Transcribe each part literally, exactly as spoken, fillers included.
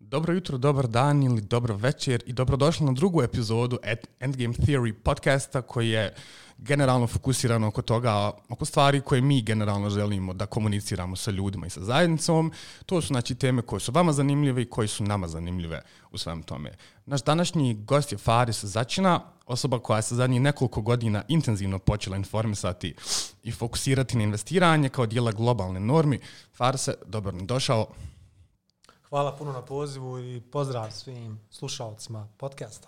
Dobro jutro, dobar dan ili dobro večer i dobrodošli na drugu epizodu Endgame Theory podcasta koji je generalno fokusiran oko toga, oko stvari koje mi generalno želimo da komuniciramo sa ljudima i sa zajednicom. To su znači teme koje su vama zanimljive i koje su nama zanimljive u svem tome. Naš današnji gost je Faris Začina, osoba koja se zadnjih nekoliko godina intenzivno počela informisati i fokusirati na investiranje kao dijela globalne normi. Farise, dobro nam došao. Hvala puno na pozivu i pozdrav svim slušalcima podcasta.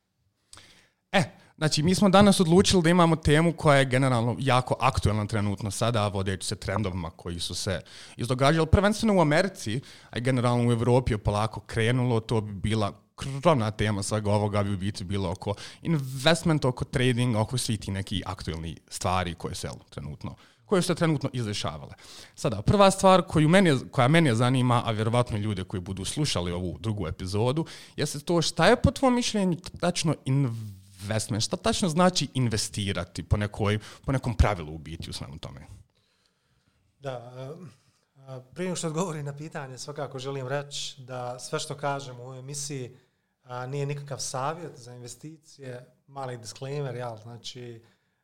E, znači mi smo danas odlučili da imamo temu koja je generalno jako aktuelna trenutno sada, vodeći se trendovima koji su se izdogađali prvenstveno u Americi, a i generalno u Evropi je polako krenulo. To bi bila krovna tema svega ovoga, bi u biti bilo oko investment, oko trading, oko svi ti neki aktuelni stvari koje se trenutno koje su se trenutno izdešavale. Sada, prva stvar koju mene, koja mene zanima, a vjerovatno ljude koji budu slušali ovu drugu epizodu, jeste to šta je po tvom mišljenju tačno investment, šta tačno znači investirati po, nekoj, po nekom pravilu u biti u svemu tome? Da, prije nego što odgovorim na pitanje, svakako želim reći da sve što kažem u ovoj emisiji nije nikakav savjet za investicije, mali disclaimer, jel, znači,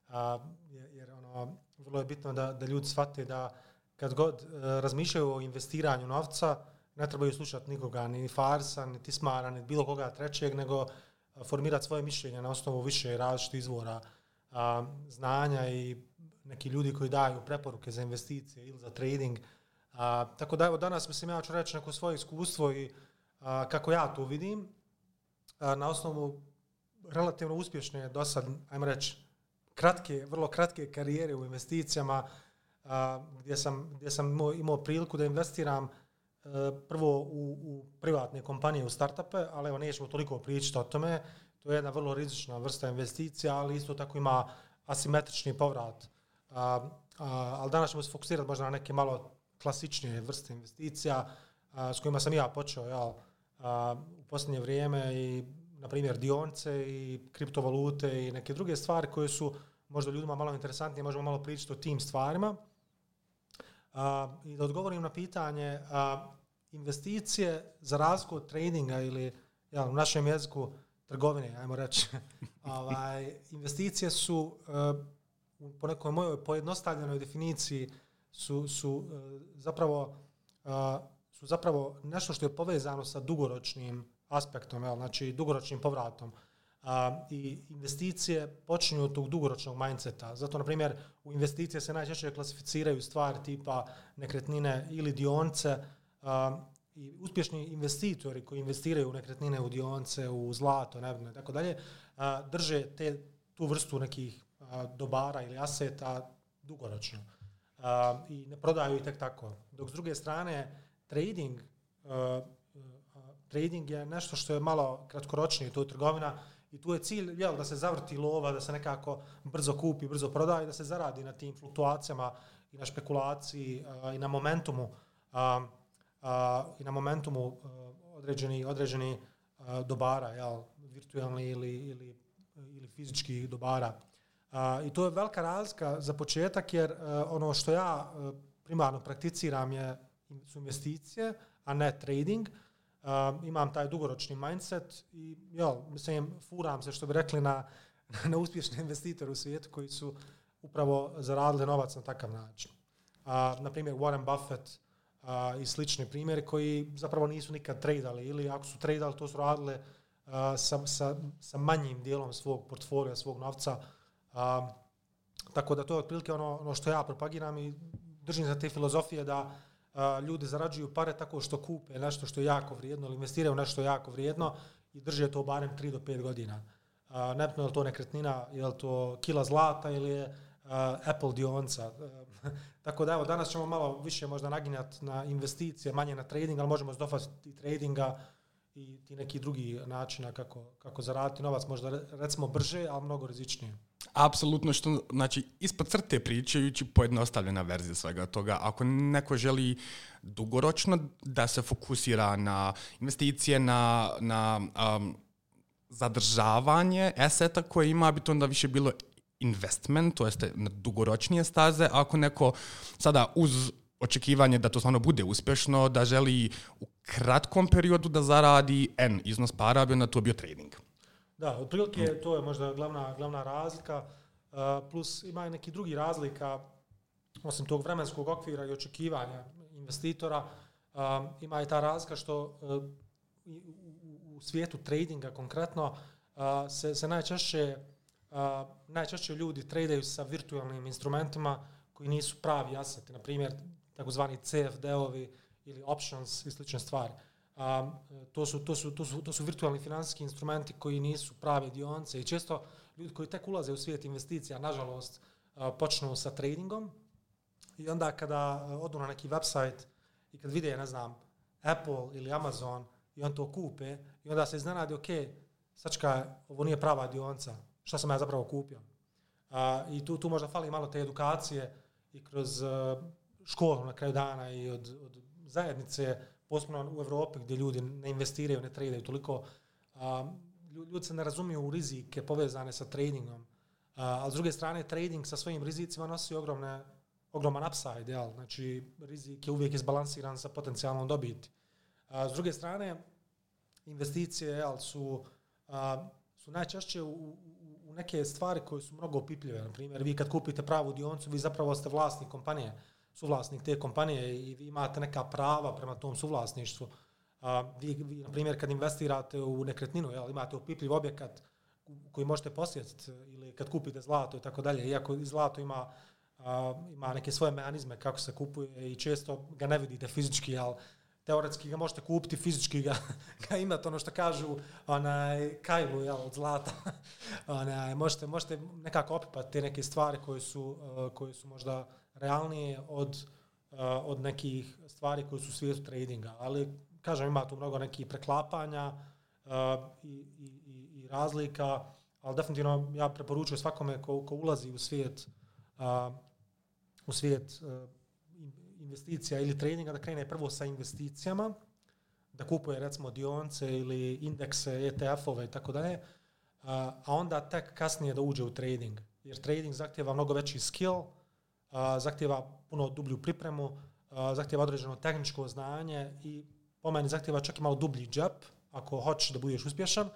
jer ono, vrlo je bitno da, da ljudi shvate da kad god uh, razmišljaju o investiranju novca, ne trebaju slušati nikoga, ni Farsa, ni Tismara, ni bilo koga trećeg, nego uh, formirati svoje mišljenje na osnovu više različitih izvora uh, znanja i neki ljudi koji daju preporuke za investicije ili za trading. Uh, tako da evo danas mislim ja ću reći neko svoje iskustvo i uh, kako ja to vidim uh, na osnovu relativno uspješne do sad, ajmo reći, kratke, vrlo kratke karijere u investicijama uh, gdje sam, gdje sam imao, imao priliku da investiram uh, prvo u, u privatne kompanije, u startupe, ali evo nećemo toliko pričati o tome. To je jedna vrlo rizična vrsta investicija, ali isto tako ima asimetrični povrat. Uh, uh, ali danas ćemo se fokusirati možda na neke malo klasičnije vrste investicija uh, s kojima sam ja počeo jel, uh, u posljednje vrijeme i na primjer dionice i kriptovalute i neke druge stvari koje su možda ljudima malo interesantnije, možemo malo pričati o tim stvarima. Uh, I da odgovorim na pitanje, uh, investicije za razliku od tradinga ili ja, u našem jeziku trgovine, ajmo reći, ovaj, investicije su uh, po nekoj mojoj pojednostavljenoj definiciji su, su, uh, zapravo, uh, su zapravo nešto što je povezano sa dugoročnim aspektom, jel, znači dugoročnim povratom. Uh, I investicije počinju od tog dugoročnog mindseta. Zato, na primjer, u investicije se najčešće klasificiraju stvari tipa nekretnine ili dionice uh, i uspješni investitori koji investiraju u nekretnine, u dionice, u zlato, nebitno i tako dalje, drže te, tu vrstu nekih uh, dobara ili aseta dugoročno. Uh, I ne prodaju ih tek tako. Dok s druge strane, trading uh, Trading je nešto što je malo kratkoročnije, to je trgovina i tu je cilj jel, da se zavrti lova, da se nekako brzo kupi, brzo proda i da se zaradi na tim fluktuacijama i na špekulaciji a, i na momentumu a, a, i na momentumu a, određeni, određeni a, dobara, jel, virtualni ili, ili, ili fizički dobara. A, I to je velika razlika za početak jer a, ono što ja a, primarno prakticiram je, su investicije, a ne trading. Uh, imam taj dugoročni mindset i jel, mislim, furam se što bi rekli na, na uspješne investitore u svijetu koji su upravo zaradili novac na takav način. Uh, na primjer Warren Buffett uh, i slični primjeri koji zapravo nisu nikad tradali ili ako su tradali to su radili uh, sa, sa, sa manjim dijelom svog portfolija, svog novca. Uh, tako da to je otprilike ono, ono što ja propagiram i držim za te filozofije da Uh, ljudi zarađuju pare tako što kupe nešto što je jako vrijedno ili investiraju u nešto jako vrijedno i drže to barem tri do pet godina. Uh, nebitno je li to nekretnina, je li to kila zlata ili je uh, Apple dionica. Uh, tako da evo, danas ćemo malo više možda naginjati na investicije, manje na trading, ali možemo zdofati i tradinga i ti neki drugi načina kako, kako zaraditi novac, možda recimo brže, ali mnogo rizičnije. Apsolutno, što znači ispod crte pričajući pojednostavljena verzija svega toga. Ako neko želi dugoročno da se fokusira na investicije, na, na um, zadržavanje aseta koje ima, bi to onda više bilo investment, to jeste na dugoročnije staze. Ako neko sada uz očekivanje da to stvarno bude uspješno, da želi u kratkom periodu da zaradi N iznos para, bi onda to bio trading. Da, otprilike mm. to je možda glavna, glavna razlika, uh, plus ima i neki drugi razlika, osim tog vremenskog okvira i očekivanja investitora, uh, ima i ta razlika što uh, u, u, u svijetu tradinga konkretno uh, se, se najčešće, uh, najčešće ljudi tradaju sa virtualnim instrumentima koji nisu pravi aseti, na primjer takozvani C F D-ovi ili options i slične stvari. Um, to, su, to, su, to, su, to su virtualni financijski instrumenti koji nisu prave dionice i često ljudi koji tek ulaze u svijet investicija, nažalost, uh, počnu sa tradingom i onda kada uh, odu na neki website i kad vide, ne znam, Apple ili Amazon i on to kupe i onda se iznenadi, ok, sačka, ovo nije prava dionica, šta sam ja zapravo kupio? Uh, I tu, tu možda fali malo te edukacije i kroz uh, školu na kraju dana i od, od zajednice, posebno u Evropi gdje ljudi ne investiraju, ne tradaju toliko, a, ljudi se ne razumiju u rizike povezane sa tradingom. A, a s druge strane, trading sa svojim rizicima nosi ogromne, ogroman upside, jel? Znači rizik je uvijek izbalansiran sa potencijalnom dobiti. A, s druge strane, investicije jel, su, a, su najčešće u, u, u neke stvari koje su mnogo opipljive. Na primjer, vi kad kupite pravu dionicu, vi zapravo ste vlasnik kompanije, suvlasnik te kompanije i vi imate neka prava prema tom suvlasništvu. A, vi, vi, na primjer, kad investirate u nekretninu, jel, imate opipljiv objekat koji možete posjetiti ili kad kupite zlato i tako dalje. Iako zlato ima, a, ima neke svoje mehanizme kako se kupuje i često ga ne vidite fizički, jel, teoretski ga možete kupiti, fizički ga, ga imate, ono što kažu, onaj kajlu, jel, od zlata. Onaj, možete, možete nekako opipati te neke stvari koje su, uh, koje su možda realnije od, uh, od nekih stvari koje su u svijetu tradinga. Ali, kažem, ima tu mnogo nekih preklapanja uh, i, i, i razlika, ali definitivno ja preporučujem svakome ko, ko ulazi u svijet, uh, u svijet uh, investicija ili tradinga da krene prvo sa investicijama, da kupuje recimo dionice ili indekse, E T F-ove i tako dalje, a onda tek kasnije da uđe u trading. Jer trading zahtjeva mnogo veći skill, a, zahtjeva puno dublju pripremu, a, zahtjeva određeno tehničko znanje i po meni zahtjeva čak i malo dublji džep ako hoćeš da budeš uspješan.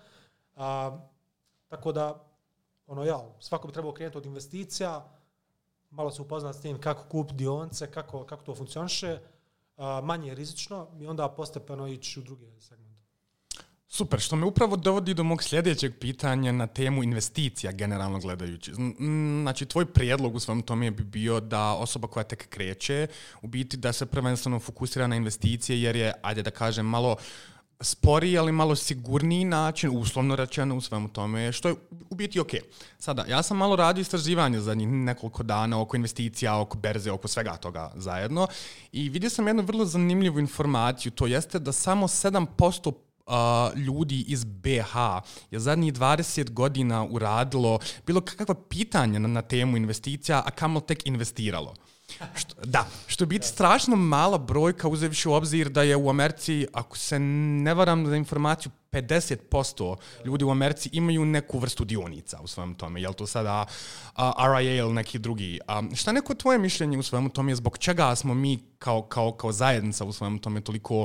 A, tako da, ono ja, svako bi trebao krenuti od investicija, malo se upoznat s tim kako kupiti dionice, kako, kako to funkcioniše, manje rizično i onda postepeno ići u druge segmente. Super, što me upravo dovodi do mog sljedećeg pitanja na temu investicija generalno gledajući. Znači, tvoj prijedlog u svom tome bi bio da osoba koja tek kreće, u biti da se prvenstveno fokusira na investicije jer je, ajde da kažem, malo sporiji, ali malo sigurniji način, uslovno rečeno u svemu tome, što je u biti ok. Sada, ja sam malo radio istraživanje zadnjih nekoliko dana oko investicija, oko berze, oko svega toga zajedno i vidio sam jednu vrlo zanimljivu informaciju, to jeste da samo sedam posto Uh, ljudi iz B H je zadnjih dvadeset godina uradilo bilo kakva pitanja na, na temu investicija, a kamoli tek investiralo. Što, da, što je biti strašno mala brojka uzevši u obzir da je u Americi, ako se ne varam za informaciju, pedeset posto ljudi u Americi imaju neku vrstu dionica u svemu tome. Je li to sada uh, R I A ili neki drugi? Um, šta neko tvoje mišljenje u svemu tome je zbog čega smo mi kao, kao, kao zajednica u svemu tome toliko,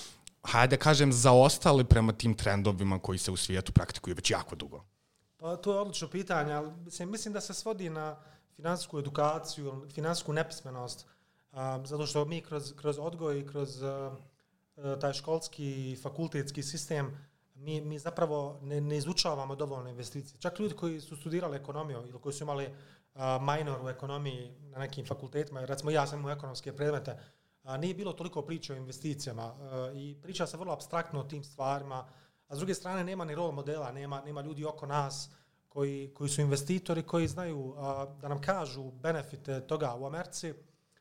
hajde kažem, zaostali prema tim trendovima koji se u svijetu praktikuju već jako dugo? Pa to je odlično pitanje, ali mislim da se svodi na finansijsku edukaciju, finansijsku nepismenost, um, zato što mi kroz, kroz odgoj i kroz uh, taj školski fakultetski sistem mi, mi zapravo ne, ne izučavamo dovoljno investicije. Čak ljudi koji su studirali ekonomiju ili koji su imali uh, minor u ekonomiji na nekim fakultetima, recimo ja sam imao ekonomske predmete, a, nije bilo toliko priče o investicijama a, i priča se vrlo apstraktno o tim stvarima, a s druge strane nema ni role modela, nema, nema ljudi oko nas koji, koji su investitori, koji znaju a, da nam kažu benefite toga. U Americi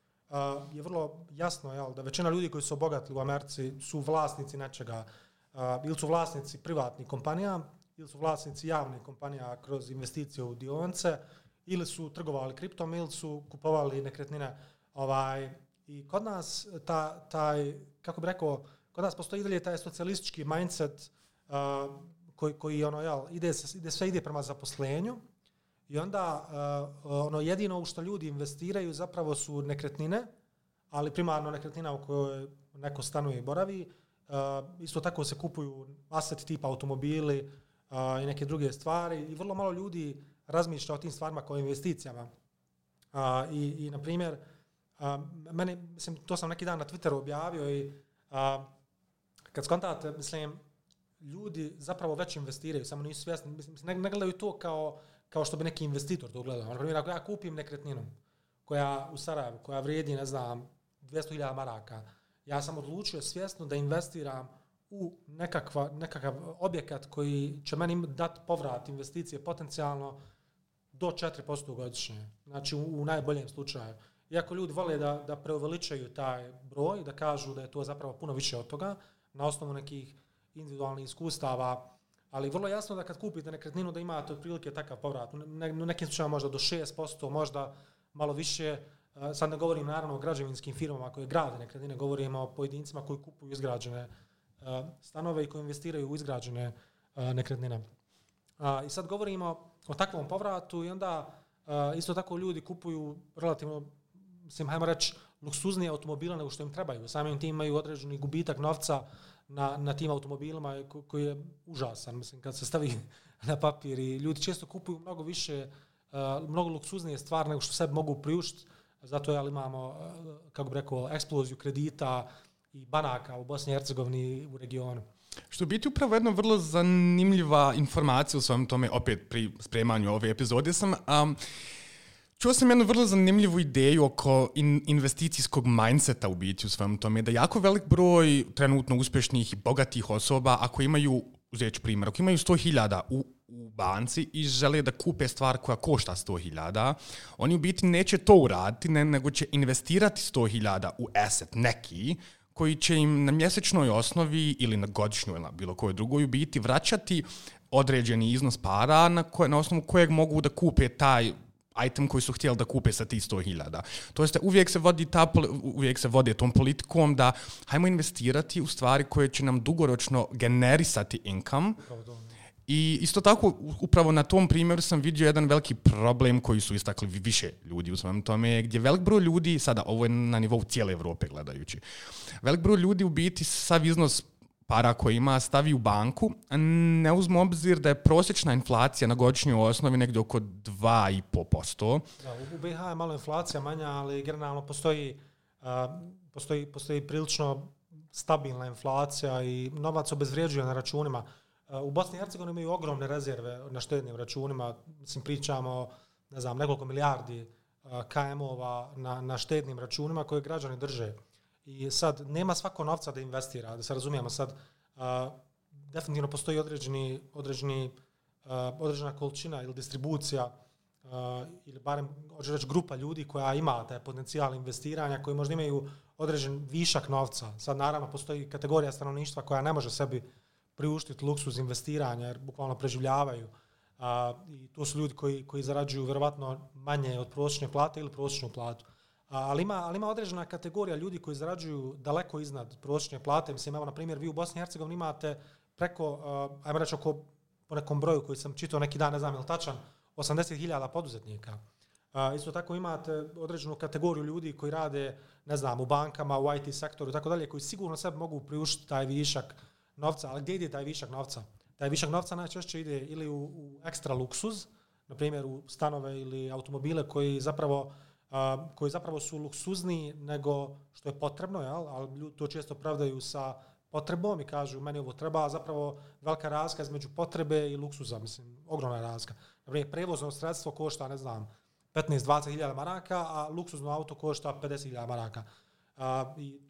a, je vrlo jasno jel, da većina ljudi koji su obogatili u Americi su vlasnici nečega, a, ili su vlasnici privatnih kompanija, ili su vlasnici javnih kompanija kroz investicije u dionice, ili su trgovali kriptom, ili su kupovali nekretnine. Ovaj, I kod nas, ta, taj, kako bih rekao, kod nas postoji dalje taj socijalistički mindset uh, koji, koji ono, jel, ide, ide, sve ide prema zaposlenju i onda uh, ono jedino u što ljudi investiraju zapravo su nekretnine, ali primarno nekretnina u kojoj neko stanuje i boravi. Uh, isto tako se kupuju aseti tipa automobili uh, i neke druge stvari i vrlo malo ljudi razmišlja o tim stvarima kao investicijama. Uh, i, i, na primjer, uh, meni, mislim, to sam neki dan na Twitteru objavio i uh, kad skontate, mislim, ljudi zapravo već investiraju, samo nisu svjesni, mislim, ne, ne gledaju to kao, kao što bi neki investitor to gledao. Na primjer, ako ja kupim nekretninu koja u Sarajevu, koja vrijedi, ne znam, dvjesto hiljada maraka, ja sam odlučio svjesno da investiram u nekakva, nekakav objekat koji će meni dati povrat investicije potencijalno do četiri posto godišnje. Znači u, u najboljem slučaju. Iako ljudi vole da, da preuveličaju taj broj, da kažu da je to zapravo puno više od toga, na osnovu nekih individualnih iskustava, ali vrlo jasno da kad kupite nekretninu da imate otprilike takav povrat. U nekim slučajima možda do šest posto, možda malo više. Sad ne govorim naravno o građevinskim firmama koje grade nekretnine, govorimo o pojedincima koji kupuju izgrađene uh, stanove i koji investiraju u izgrađene uh, nekretnine. Uh, I sad govorimo o takvom povratu i onda uh, isto tako ljudi kupuju relativno, mislim, hajmo reći, luksuznije automobile nego što im trebaju. Samim tim imaju određeni gubitak novca na, na tim automobilima ko, koji je užasan. Mislim, kad se stavi na papir i ljudi često kupuju mnogo više, uh, mnogo luksuznije stvari nego što sebi mogu priuštiti. Zato je, imamo, kako bih rekao, eksploziju kredita i banaka u Bosni i Hercegovini u regionu. Što biti upravo jedna vrlo zanimljiva informacija u svom tome, opet pri spremanju ove epizode sam, um, čuo sam jednu vrlo zanimljivu ideju oko in, investicijskog mindseta u biti u svom tome, da jako velik broj trenutno uspješnih i bogatih osoba, ako imaju, uzet ću primjer, ako imaju sto hiljada u u banci i žele da kupe stvar koja košta sto hiljada, oni u biti neće to uraditi, ne, nego će investirati sto hiljada u asset neki, koji će im na mjesečnoj osnovi ili na godišnjoj ili na bilo kojoj drugoj u biti vraćati određeni iznos para na, koje, na osnovu kojeg mogu da kupe taj item koji su htjeli da kupe sa tih sto hiljada. To jest uvijek se vodi ta, uvijek se vode tom politikom da hajmo investirati u stvari koje će nam dugoročno generisati income. I isto tako, upravo na tom primjeru sam vidio jedan veliki problem koji su istakli više ljudi u svom tome, gdje velik broj ljudi, sada ovo je na nivou cijele Evrope gledajući, velik broj ljudi u biti sav iznos para koji ima stavi u banku, a ne uzmu obzir da je prosječna inflacija na godišnjoj osnovi negdje oko dva i pol posto. Da, u B i H je malo inflacija manja, ali generalno postoji, uh, postoji, postoji prilično stabilna inflacija i novac obezvrijeđuje na računima. U Bosni i Hercegovini imaju ogromne rezerve na štednim računima, mislim pričamo, ne znam, nekoliko milijardi K M-ova na, na štednim računima koje građani drže. I sad nema svako novca da investira, da se razumijemo sad, uh, definitivno postoji određeni, određeni, uh, određena količina ili distribucija uh, ili barem hoću reći grupa ljudi koja ima taj potencijal investiranja, koji možda imaju određen višak novca. Sad naravno postoji kategorija stanovništva koja ne može sebi priuštiti luksuz investiranja jer bukvalno preživljavaju. Uh, I to su ljudi koji, koji zarađuju vjerovatno manje od prosječne plate ili prosječnu platu. Uh, ali, ima, ali ima određena kategorija ljudi koji zarađuju daleko iznad prosječne plate. Mislim, evo, na primjer, vi u Bosni i Hercegovini imate preko, uh, ajmo reći, oko po nekom broju koji sam čitao neki dan, ne znam je li tačan, osamdeset hiljada poduzetnika. Uh, isto tako imate određenu kategoriju ljudi koji rade, ne znam, u bankama, u I T sektoru i tako dalje, koji sigurno sebi mogu priuštiti taj višak novca, ali gdje ide taj višak novca? Taj višak novca najčešće ide ili u, u ekstra luksuz, na primjer u stanove ili automobile koji zapravo, uh, koji zapravo su luksuzniji nego što je potrebno, jel? Ali ljudi to često pravdaju sa potrebom i kažu meni ovo treba, a zapravo velika razlika između potrebe i luksuza, mislim, ogromna razlika. Na primjer, prevozno sredstvo košta, ne znam, petnaest do dvadeset hiljada maraka, a luksuzno auto košta pedeset hiljada maraka. Uh, i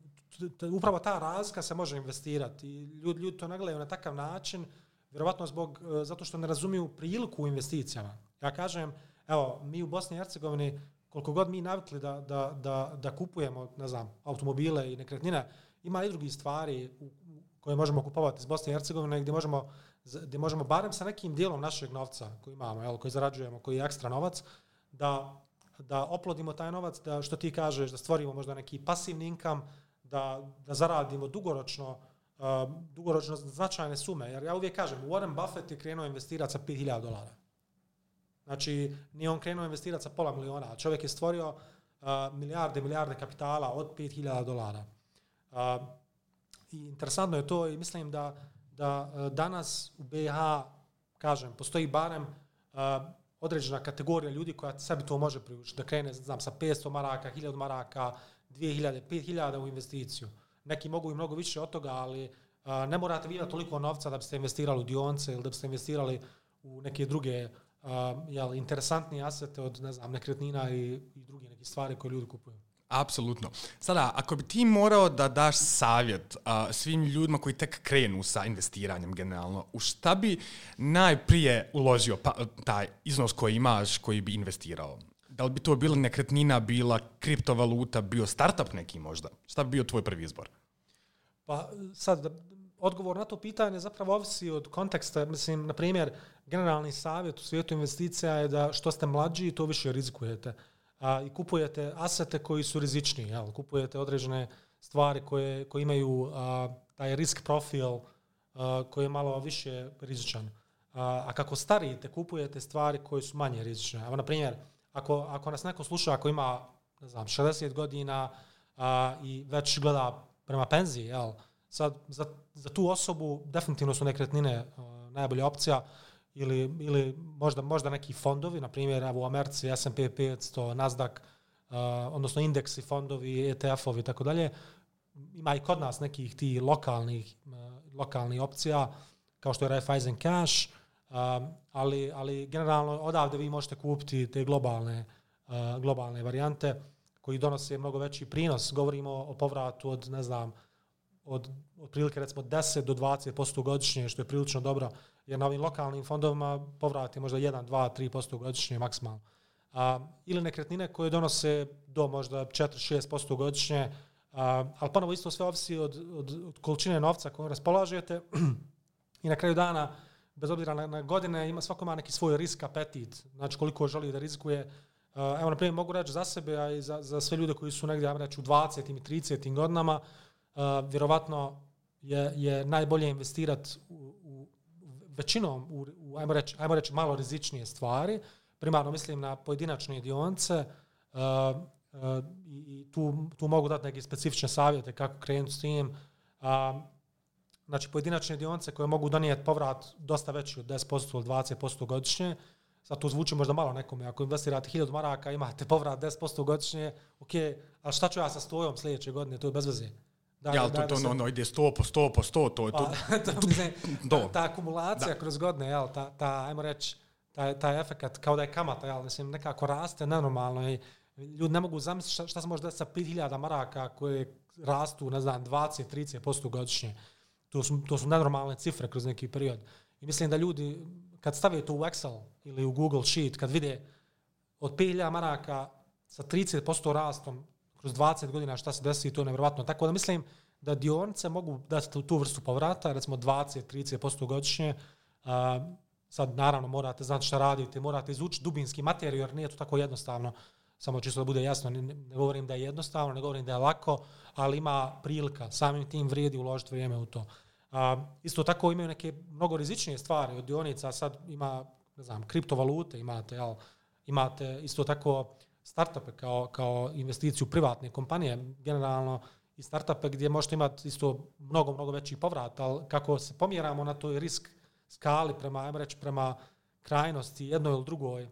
upravo ta razlika se može investirati i ljudi, ljudi to ne gledaju na takav način, vjerovatno zbog, zato što ne razumiju priliku u investicijama. Ja kažem, evo, mi u Bosni i Hercegovini, koliko god mi navikli da, da, da, da kupujemo, ne znam, automobile i nekretnine, ima i drugi stvari koje možemo kupovati iz Bosne i Hercegovine gdje možemo, gdje možemo barem sa nekim dijelom našeg novca koji imamo, jel, koji zarađujemo, koji je ekstra novac, da, da oplodimo taj novac, da što ti kažeš, da stvorimo možda neki pasivni income, da, da zaradimo dugoročno, uh, dugoročno značajne sume. Jer ja uvijek kažem, Warren Buffett je krenuo investirati sa pet hiljada dolara. Znači, nije on krenuo investirati sa pola miliona, a čovjek je stvorio uh, milijarde, milijarde kapitala od pet hiljada dolara. Uh, I interesantno je to i mislim da, da uh, danas u B i H, kažem, postoji barem uh, određena kategorija ljudi koja sebi to može priučiti, da krene, znam, sa petsto maraka, hiljadu maraka, dvije hiljade, pet hiljada u investiciju. Neki mogu i mnogo više od toga, ali uh, ne morate vi imati toliko novca da biste investirali u dionice ili da biste investirali u neke druge uh, jel, interesantnije asete od, ne znam, nekretnina i, i druge neke stvari koje ljudi kupuju. Apsolutno. Sada, ako bi ti morao da daš savjet uh, svim ljudima koji tek krenu sa investiranjem generalno, u šta bi najprije uložio pa, taj iznos koji imaš, koji bi investirao? Da li bi to bila nekretnina, bila kriptovaluta, bio startup neki možda? Šta bi bio tvoj prvi izbor? Pa sad, da, odgovor na to pitanje zapravo ovisi od konteksta. Mislim, na primjer, generalni savjet u svijetu investicija je da što ste mlađi, to više rizikujete. A, i kupujete asete koji su rizičniji, jel? Kupujete određene stvari koje, koje imaju a, taj risk profil a, koji je malo više rizičan. A, a kako starijete, kupujete stvari koje su manje rizične. Evo, na primjer, ako, ako nas neko sluša, ako ima, ne znam, šezdeset godina a, i već gleda prema penziji, jel? Sad, za, za tu osobu definitivno su nekretnine a, najbolja opcija. Ili, ili možda, možda neki fondovi, na primjer u Americi S and P petsto, Nasdaq, uh, odnosno indeksi, fondovi, E T F-ovi i tako dalje. Ima i kod nas nekih tih lokalnih, uh, lokalnih opcija, kao što je Raiffeisen Cash, uh, ali, ali generalno odavde vi možete kupiti te globalne, uh, globalne varijante koji donose mnogo veći prinos. Govorimo o povratu od, ne znam, od otprilike recimo deset do dvadeset posto godišnje, što je prilično dobro, jer na ovim lokalnim fondovima povrat je možda jedan, dva, tri posto godišnje maksimalno. A, ili nekretnine koje donose do možda četiri, šest posto godišnje, a, ali ponovo isto sve ovisi od, od, od količine novca koju raspolažete i na kraju dana, bez obzira na, na godine, ima, svako ima neki svoj risk apetit, znači koliko želi da rizikuje. A, evo, na primjer, mogu reći za sebe, a i za, za sve ljude koji su negdje, ajmo reći, u dvadesetim i tridesetim godinama, Uh, vjerovatno je, je najbolje investirati u, u većinom, u, u, ajmo, reći, ajmo reći malo rizičnije stvari. Primarno mislim na pojedinačne dionice uh, uh, i, i tu, tu mogu dati neke specifične savjete kako krenuti s tim. Uh, znači pojedinačne dionice koje mogu donijeti povrat dosta veći od deset posto ili dvadeset posto godišnje. Sad to zvuči možda malo nekome. Ako investirate hiljadu maraka, imate povrat deset posto godišnje, ok, ali šta ću ja sa stojom sljedeće godine, to je bez veze. Da, ja, to, to se... no, no, ide sto po sto po sto, to je to. to mislim, ta, ta akumulacija da. Kroz godine, jel, ta, ta, ajmo reći, taj, taj efekt kao da je kamata, jel, mislim, nekako raste nenormalno i ljudi ne mogu zamisliti šta, šta se može desiti sa pet hiljada maraka koje rastu, ne znam, dvadeset do trideset posto godišnje. To su, to su nenormalne cifre kroz neki period. I mislim da ljudi, kad stave to u Excel ili u Google Sheet, kad vide od pet hiljada maraka sa trideset posto rastom, kroz dvadeset godina šta se desi, to je nevjerovatno. Tako da mislim da dionice mogu dati tu, tu vrstu povrata, recimo dvadeset do trideset posto godišnje. Uh, sad naravno morate znati šta radite, morate izučiti dubinski materiju, jer nije to tako jednostavno. Samo čisto da bude jasno, ne, ne govorim da je jednostavno, ne govorim da je lako, ali ima prilika, samim tim vrijedi uložiti vrijeme u to. Uh, isto tako imaju neke mnogo rizičnije stvari od dionica, sad ima, ne znam, kriptovalute imate, jel, imate isto tako startupe kao, kao investiciju privatne kompanije, generalno i startupe gdje možete imati isto mnogo, mnogo veći povrat, ali kako se pomjeramo na toj risk skali prema, ajmo reći, prema krajnosti jednoj ili drugoj,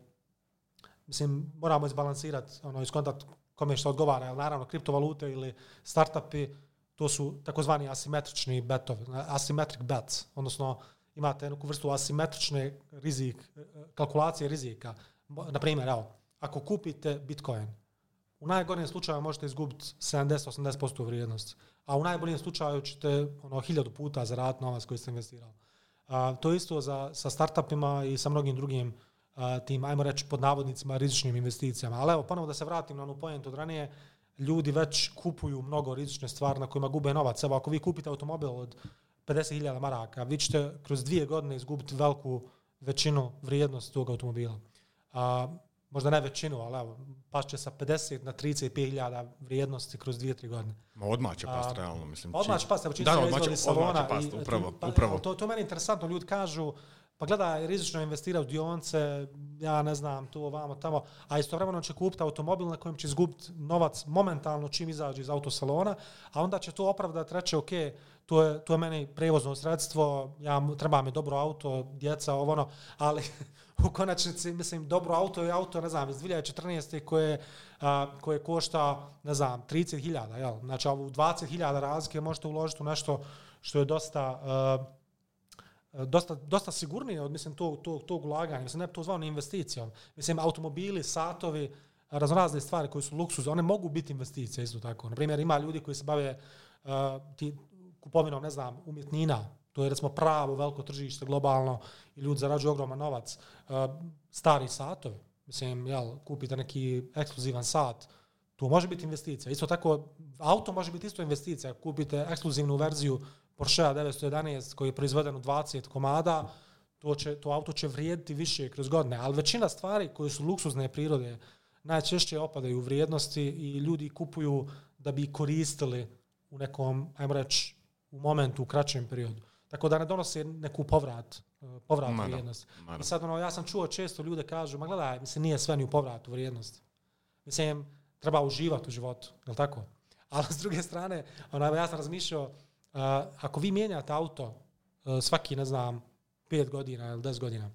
mislim, moramo izbalansirati, ono, iskontati kome što odgovara, jer naravno kriptovalute ili startupi, to su takozvani asimetrični betovi, asymmetric bets, odnosno imate neku vrstu asimetrične rizik, kalkulacije rizika. Na primjer, evo, ako kupite Bitcoin, u najgornjem slučaju možete izgubiti sedamdeset do osamdeset posto vrijednosti, a u najboljem slučaju ćete ono, hiljadu puta zaraditi novac koji ste investirali. A, to je isto za, sa startupima i sa mnogim drugim a, tim, ajmo reći, pod navodnicima rizičnim investicijama. Ali evo, ponovo da se vratim na onu pojentu od ranije, ljudi već kupuju mnogo rizične stvari na kojima gube novac. Evo, ako vi kupite automobil od pedeset hiljada maraka, vi ćete kroz dvije godine izgubiti veliku većinu vrijednosti tog automobila. A, možda ne većinu, ali evo, pašće sa pedeset na trideset pet hiljada vrijednosti kroz dvije tri godine. Ma odmah će past, realno, mislim. Odmah će past, evo čim se izvodi salona. Odmah će past, upravo. Pa, upravo. To, to meni interesantno, ljudi kažu, pa gledaj, rizično investira u dionice, ja ne znam, tu ovamo tamo, a istovremeno će kupiti automobil na kojem će izgubiti novac momentalno čim izađe iz autosalona, a onda će to opravdati, reći, ok, to je, to je meni prevozno sredstvo, ja, treba mi dobro auto, djeca, ovo ono, ali u konačnici, mislim, dobro auto je auto, ne znam, iz dvije tisuće četrnaeste koje, a, koje košta, ne znam, trideset hiljada, jel? Znači, u dvadeset hiljada razlike možete uložiti u nešto što je dosta... A, dosta, dosta sigurnije od, mislim, tog, tog, tog ulaganja. Mislim, ne bi to zvao ni investicijom. Mislim, automobili, satovi, raznorazne stvari koje su luksuz, one mogu biti investicije isto tako. Naprimjer, ima ljudi koji se bave uh, ti, kupovinom, ne znam, umjetnina. To je, recimo, pravo veliko tržište globalno i ljudi zarađuju ogroman novac. Uh, stari satovi. Mislim, jel, kupite neki ekskluzivan sat, to može biti investicija. Isto tako, auto može biti isto investicija. Kupite ekskluzivnu verziju Porsche devetsto jedanaest koji je proizveden u dvadeset komada, to, će, to auto će vrijediti više kroz godine. Ali većina stvari koje su luksuzne prirode najčešće opadaju u vrijednosti i ljudi kupuju da bi koristili u nekom, ajmo reći, u momentu, u kraćem periodu. Tako da ne donose neku povrat, povrat Mada, vrijednosti. mada. I sad, ono, ja sam čuo često ljude kažu, ma gledaj, mislim, nije sve ni u povratu vrijednosti. Mislim, treba uživati u životu, je li tako? Ali s druge strane, ono, ja sam razmišljao, Uh, ako vi mijenjate auto uh, svaki, ne znam, pet godina ili deset godina,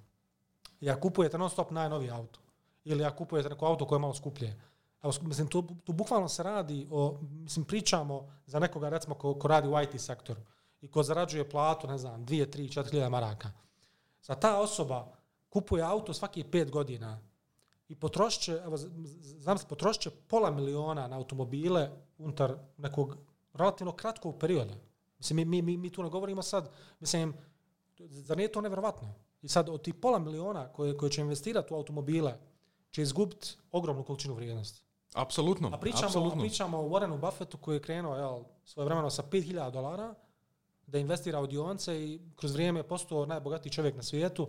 i ako kupujete non stop najnoviji auto, ili ako kupujete neko auto koje je malo skuplje, evo, mislim, tu, tu bukvalno se radi o, mislim, pričamo za nekoga, recimo, ko, ko radi u I T sektoru i ko zarađuje platu, ne znam, dvije, tri, četiri hiljade maraka. Za ta osoba kupuje auto svaki pet godina i potrošit će, evo, znam se, potrošit će pola miliona na automobile unutar nekog relativno kratkog perioda. Mislim, mi, mi, mi, mi tu ne govorimo sad, mislim, zar nije to nevjerovatno? I sad od tih pola miliona koje, koje će investirati u automobile će izgubiti ogromnu količinu vrijednosti. Apsolutno. A pričamo, apsolutno. a pričamo o Warrenu Buffettu koji je krenuo, jel, svoje vremeno sa pet hiljada dolara da investira u dionice i kroz vrijeme je postao najbogatiji čovjek na svijetu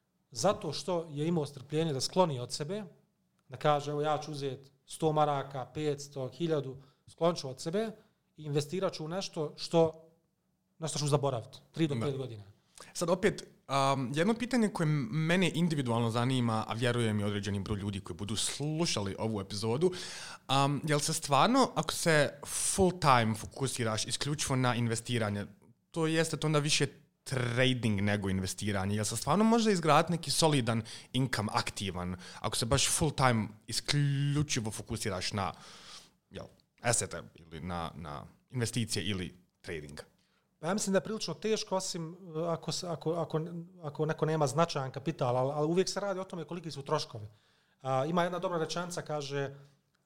zato što je imao strpljenje da skloni od sebe, da kaže, evo ja ću uzeti sto maraka, petsto, hiljadu, sklonit ću od sebe i investirat ću u nešto što nešto ću zaboraviti, tri do pet godina. Sad opet, um, jedno pitanje koje mene individualno zanima, a vjerujem i određeni broj ljudi koji budu slušali ovu epizodu, um, jel se stvarno, ako se full time fokusiraš isključivo na investiranje, to jeste to onda više trading nego investiranje, jel se stvarno može izgraditi neki solidan income, aktivan, ako se baš full time isključivo fokusiraš na jel, asete ili na, na investicije ili trading? Ja mislim da je prilično teško, osim ako, ako, ako, ako neko nema značajan kapital, ali, ali uvijek se radi o tome koliki su troškovi. A, ima jedna dobra rečenica, kaže,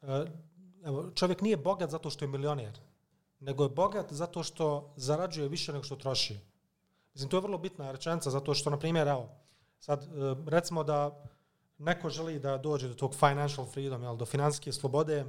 evo, čovjek nije bogat zato što je milioner, nego je bogat zato što zarađuje više nego što troši. Mislim, to je vrlo bitna rečenica, zato što, na primjer, evo, sad, recimo da neko želi da dođe do tog financial freedom, jel, do financijske slobode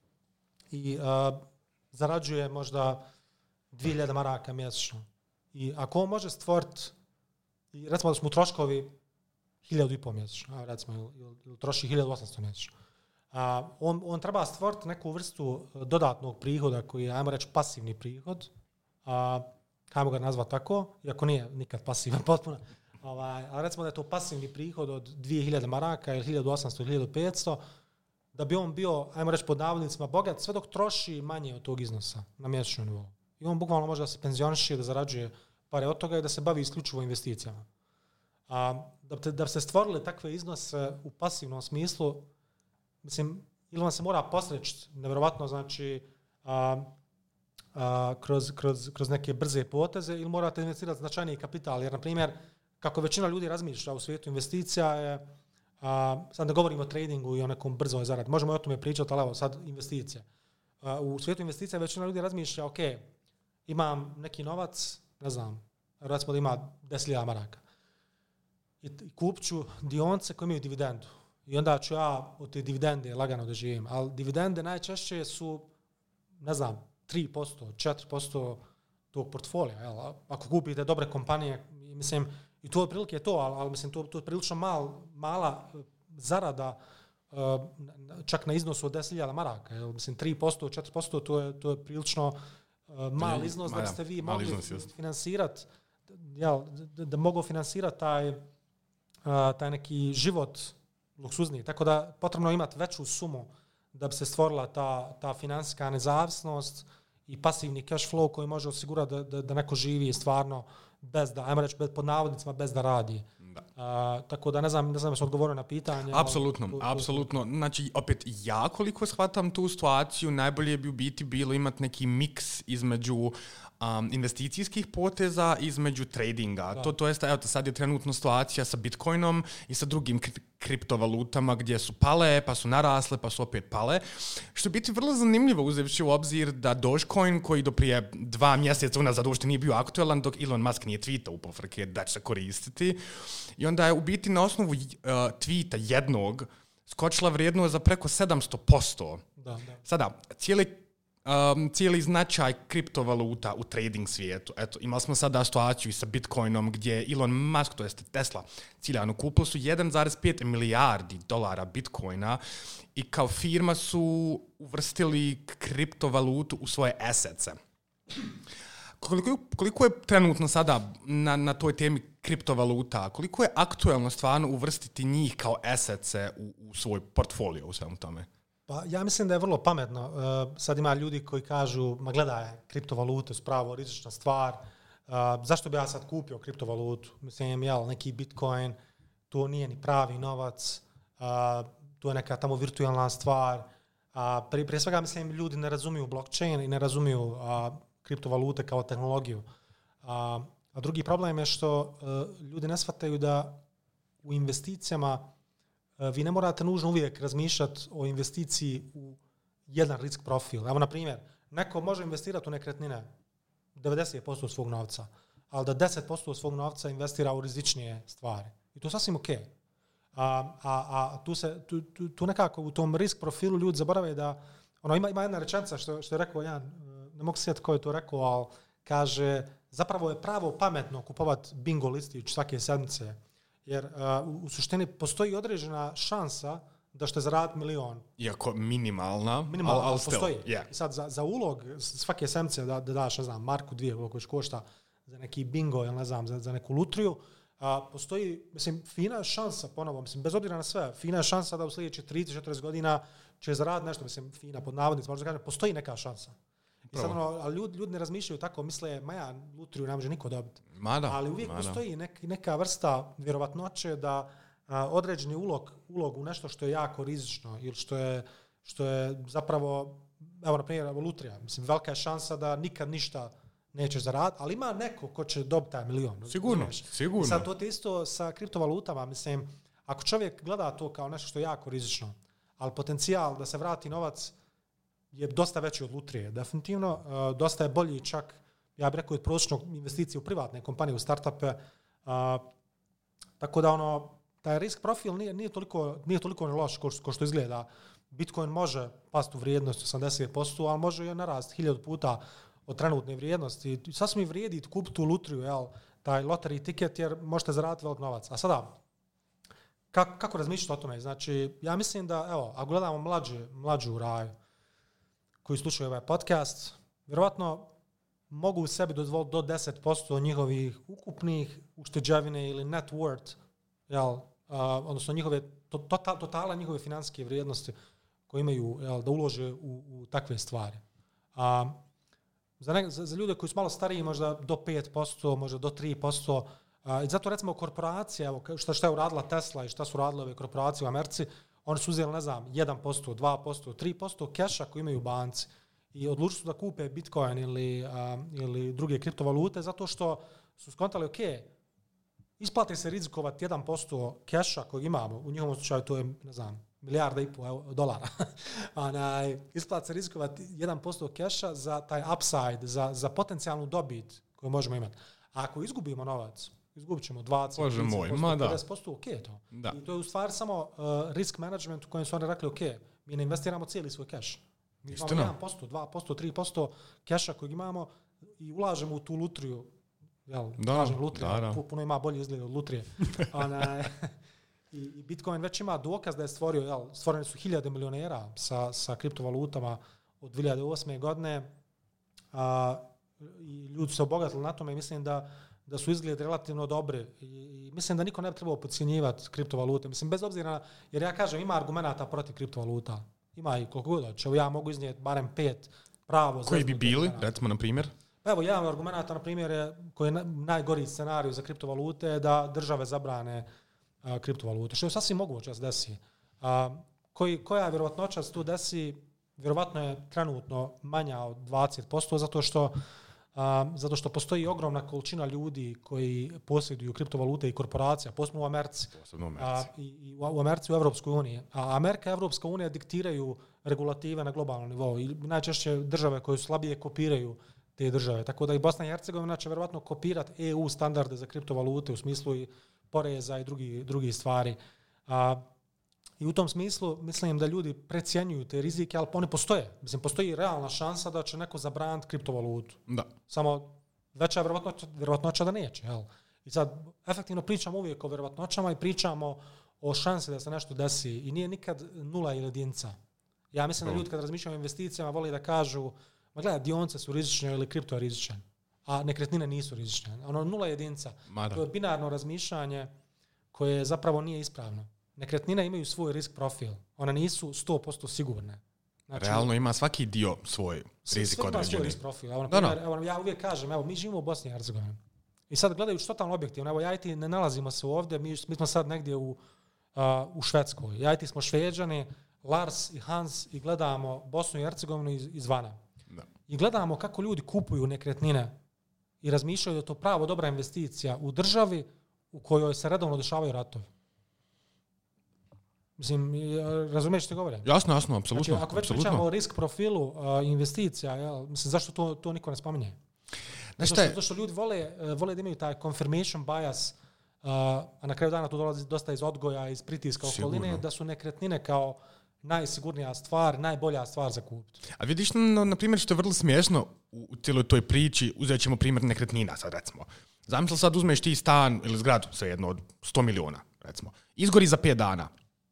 i a, zarađuje možda dvije hiljade maraka mjesečno. I ako on može stvoriti, i recimo da smo troškovi hiljadu i pol mjesečno, recimo, ili, ili troši hiljadu osamsto mjesečno, a, on, on treba stvoriti neku vrstu dodatnog prihoda koji je, ajmo reći, pasivni prihod, a, hajmo ga nazvati tako, iako nije nikad pasivan potpuno, ovaj, ali recimo da je to pasivni prihod od dvije hiljade maraka ili hiljadu osamsto ili hiljadu petsto, da bi on bio, ajmo reći, pod navodnicima bogat, sve dok troši manje od tog iznosa na mjesečnom nivou. I on bukvalno može da se penzioniše, da zarađuje pare od toga i da se bavi isključivo investicijama. A, da, te, da se stvorili takve iznose u pasivnom smislu, mislim, ili vam se mora posreći, nevjerovatno, znači, a, a, kroz, kroz, kroz neke brze poteze, ili morate investirati značajniji kapital. Jer, na primjer, kako većina ljudi razmišlja u svijetu investicija je, a, sad ne govorimo o tradingu i o nekom brzoj zaradi, možemo o tome pričati, ali evo, sad investicije. A, u svijetu investicija većina ljudi razmišlja, ok, imam neki novac, ne znam, recimo da ima deset hiljada maraka. I, i kupit ću dionice koje imaju dividendu. I onda ću ja od te dividende lagano da živim. Ali dividende najčešće su, ne znam, tri posto, četiri posto tog portfolija. Jel? Ako kupite dobre kompanije, mislim, i to je prilike to, ali, ali mislim, to, to je prilično mal, mala zarada, uh, čak na iznosu od deset hiljada maraka. Jel? Mislim, tri posto, četiri posto, to je, to je prilično uh, mal iznos da ste vi mogli finansirati, jel, da, da mogu finansirati taj uh, taj neki život luksuzniji. Tako da potrebno imati veću sumu da bi se stvorila ta, ta financijska nezavisnost i pasivni cash flow koji može osigurati da, da, da neko živi stvarno bez da, ajmo reći, pod navodnicima, bez da radi. Da. Uh, tako da ne znam, ne znam da sam odgovorio na pitanje. Apsolutno, tu, tu, apsolutno. Znači, opet, ja koliko shvatam tu situaciju, najbolje bi u biti bilo imati neki miks između Um, investicijskih poteza između tradinga. Da. To, to jest, evo, sad je trenutno situacija sa Bitcoinom i sa drugim kri- kriptovalutama gdje su pale, pa su narasle, pa su opet pale. Što je biti vrlo zanimljivo uzevši u obzir da Dogecoin, koji do prije dva mjeseca unazad uopšte nije bio aktualan, dok Elon Musk nije tweetao u pofrke da će se koristiti. I onda je u biti na osnovu uh, tweeta jednog skočila vrijednost za preko sedamsto posto. Da, da. Sada, cijeli Um, cijeli značaj kriptovaluta u trading svijetu. Eto, imali smo sada situaciju sa Bitcoinom gdje Elon Musk, to jest Tesla, ciljano kupili su jedan zarez pet milijardi dolara Bitcoina i kao firma su uvrstili kriptovalutu u svoje assetse. Koliko, koliko je trenutno sada na, na toj temi kriptovaluta, koliko je aktuelno stvarno uvrstiti njih kao assetse u, u svoj portfolio u svemu tome? Pa ja mislim da je vrlo pametno. Uh, sad ima ljudi koji kažu, ma gledaj, kriptovalute su pravo rizična stvar. Uh, zašto bi ja sad kupio kriptovalutu? Mislim, jel, neki Bitcoin, to nije ni pravi novac, uh, to je neka tamo virtualna stvar. Uh, prije, prije svega, mislim, ljudi ne razumiju blockchain i ne razumiju uh, kriptovalute kao tehnologiju. Uh, a drugi problem je što uh, ljudi ne shvataju da u investicijama vi ne morate nužno uvijek razmišljati o investiciji u jedan risk profil. Evo, na primjer, neko može investirati u nekretnine devedeset posto svog novca, ali da deset posto svog novca investira u rizičnije stvari. I to je sasvim ok. A, a, a tu, se, tu, tu, tu nekako u tom risk profilu ljudi zaborave da, ono, ima, ima jedna rečenica što, što je rekao jedan, ne mogu sjetiti ko je to rekao, ali kaže, zapravo je pravo pametno kupovati bingo listić svake sedmice. Jer uh, u suštini postoji određena šansa da ćete zaraditi milion. Iako minimalna, minimalna ali postoji. Yeah. I sad za, za ulog svake semce da, da daš, ne znam, marku dvije, koliko će košta za neki bingo ili ne znam, za, za neku lutriju, a, postoji, mislim, fina šansa, ponovo, mislim, bez obzira na sve, fina šansa da u sljedećih trideset do četrdeset godina će zaraditi nešto, mislim, fina pod navodnicima, možda kažem, postoji neka šansa. I sad, ono, ali ljudi, ljudi ne razmišljaju tako, misle, ma ja, lutriju ne može niko dobiti. Mada, ali uvijek mada. Postoji nek, neka vrsta vjerovatnoće da a, određeni ulog, ulog u nešto što je jako rizično ili što je, što je zapravo, evo na primjer, lutrija. Mislim, velika je šansa da nikad ništa nećeš zaraditi, ali ima neko ko će dobiti taj milion. Sigurno, znaš. sigurno. I sad to je isto sa kriptovalutama. Mislim, ako čovjek gleda to kao nešto što je jako rizično, ali potencijal da se vrati novac je dosta veći od lutrije. Definitivno, uh, dosta je bolji čak, ja bih rekao, od prosječnog investicije u privatne kompanije, u startupe. Uh, tako da, ono, taj risk profil nije, nije toliko, nije toliko loš ko, ko što izgleda. Bitcoin može pasti u vrijednost osamdeset posto, ali može i narast hiljadu puta od trenutne vrijednosti. Sasvim vrijedi kupiti tu lutriju, jel, taj lottery tiket, jer možete zaraditi velik novac. A sada, kako, kako razmišljati o tome? Znači, ja mislim da, evo, ako gledamo mlađe, mlađu u raju, koji slušaju ovaj podcast, vjerovatno mogu u sebi dozvoliti do deset posto njihovih ukupnih ušteđevine ili net worth, jel, uh, odnosno njihove, to, total, totala njihove financijske vrijednosti koje imaju, jel, da ulože u, u takve stvari. Uh, za, ne, za, za ljude koji su malo stariji, možda do pet posto, možda do tri posto, uh, i zato recimo korporacije, evo, šta, šta je uradila Tesla i šta su radile ove korporacije u Americi, oni su uzeli, ne znam, jedan posto, dva posto, tri posto keša koji imaju u banci i odlučili su da kupe Bitcoin ili, um, ili druge kriptovalute zato što su skontali, ok, isplate se rizikovati jedan posto keša kojeg imamo, u njihovom slučaju to je, ne znam, milijarda i pol dolara. Onaj, isplate se rizikovati jedan posto keša za taj upside, za, za potencijalnu dobit koju možemo imati. A ako izgubimo novac, izgubit ćemo dvadeset, trideset, pedeset posto, ok je to. Da. I to je u stvari samo uh, risk management u kojem su oni rekli, ok, mi ne investiramo cijeli svoj cash. Mi imamo jedan posto, dva posto, tri posto keša kojeg imamo i ulažemo u tu lutriju. Jel, da, kažem, lutrija, da, da. puno ima bolji izgled od lutrije. Ona, i, I Bitcoin već ima dokaz da je stvorio, jel, stvorene su hiljade milionera sa, sa kriptovalutama od dvije hiljade osme godine. A, i ljudi su se obogatili na tome i mislim da da su izgled relativno dobri i, i mislim da niko ne bi trebao podcjenjivati kriptovalute. Mislim, bez obzira na, jer ja kažem, ima argumenata protiv kriptovaluta. Ima i koliko god hoće. Ja mogu iznijeti barem pet pravo. Koji bi bili, recimo, na primjer? Pa evo, jedan od argumenata, na primjer, je, koji je najgoriji scenarij za kriptovalute je da države zabrane a, kriptovalute, što je sasvim moguće da se desi. A, koji, koja je vjerovatnoća da se tu desi? Vjerovatno je trenutno manja od dvadeset posto, zato što a, zato što postoji ogromna količina ljudi koji posjeduju kriptovalute i korporacija, posebno u Americi. Posebno u Americi. A, i, i u Americi, u Evropskoj uniji. A Amerika i Evropska unija diktiraju regulative na globalnom nivou i najčešće države koje su slabije kopiraju te države. Tako da i Bosna i Hercegovina će vjerovatno kopirati E U standarde za kriptovalute u smislu i poreza i drugi, drugi stvari. A, I u tom smislu mislim da ljudi precjenjuju te rizike, ali oni postoje. Mislim, postoji realna šansa da će neko zabraniti kriptovalutu. Da. Samo veća je vjerovatnoća, vjerovatnoća da neće. Jel? I sad, efektivno pričamo uvijek o vjerovatnoćama i pričamo o šansi da se nešto desi. I nije nikad nula ili jedinca. Ja mislim da ljudi kad razmišljaju o investicijama voli da kažu, ma gledaj, dionice su rizične ili kripto je rizičan, a nekretnine nisu rizične. Ono nula jedinca. To je binarno razmišljanje koje zapravo nije ispravno. Nekretnine imaju svoj risk profil. One nisu sto posto sigurne. Znači, realno ima svaki dio svoj rizik određeni. Sve ima svoj risk profil. Evo, da, primjer, evo, ja uvijek kažem, evo, mi živimo u Bosni i Hercegovini. I sad gledajući totalno objektivno, evo, ja i ti ne nalazimo se ovdje, mi, mi smo sad negdje u, uh, u Švedskoj. Ja i ti smo Šveđani, Lars i Hans i gledamo Bosnu i Hercegovinu iz, izvana. Da. I gledamo kako ljudi kupuju nekretnine i razmišljaju da je to pravo dobra investicija u državi u kojoj se redovno dešavaju ratovi. Mislim, razumiješ što govorim? Jasno, jasno, apsolutno. Znači, ako već pričamo o risk profilu uh, investicija, jel, mislim, zašto to, to niko ne spominje? Zato što, zato što ljudi vole, uh, vole da imaju taj confirmation bias, uh, a na kraju dana to dolazi dosta iz odgoja, iz pritiska okoline, da su nekretnine kao najsigurnija stvar, najbolja stvar za kupiti. A vidiš, na, na primjer, što je vrlo smiješno u, u cijeloj toj priči, uzet ćemo primjer nekretnina sad, recimo. Zamisli sad uzmeš ti stan ili zgradu, svejedno, od sto miliona, recimo. Izgori za pet dana.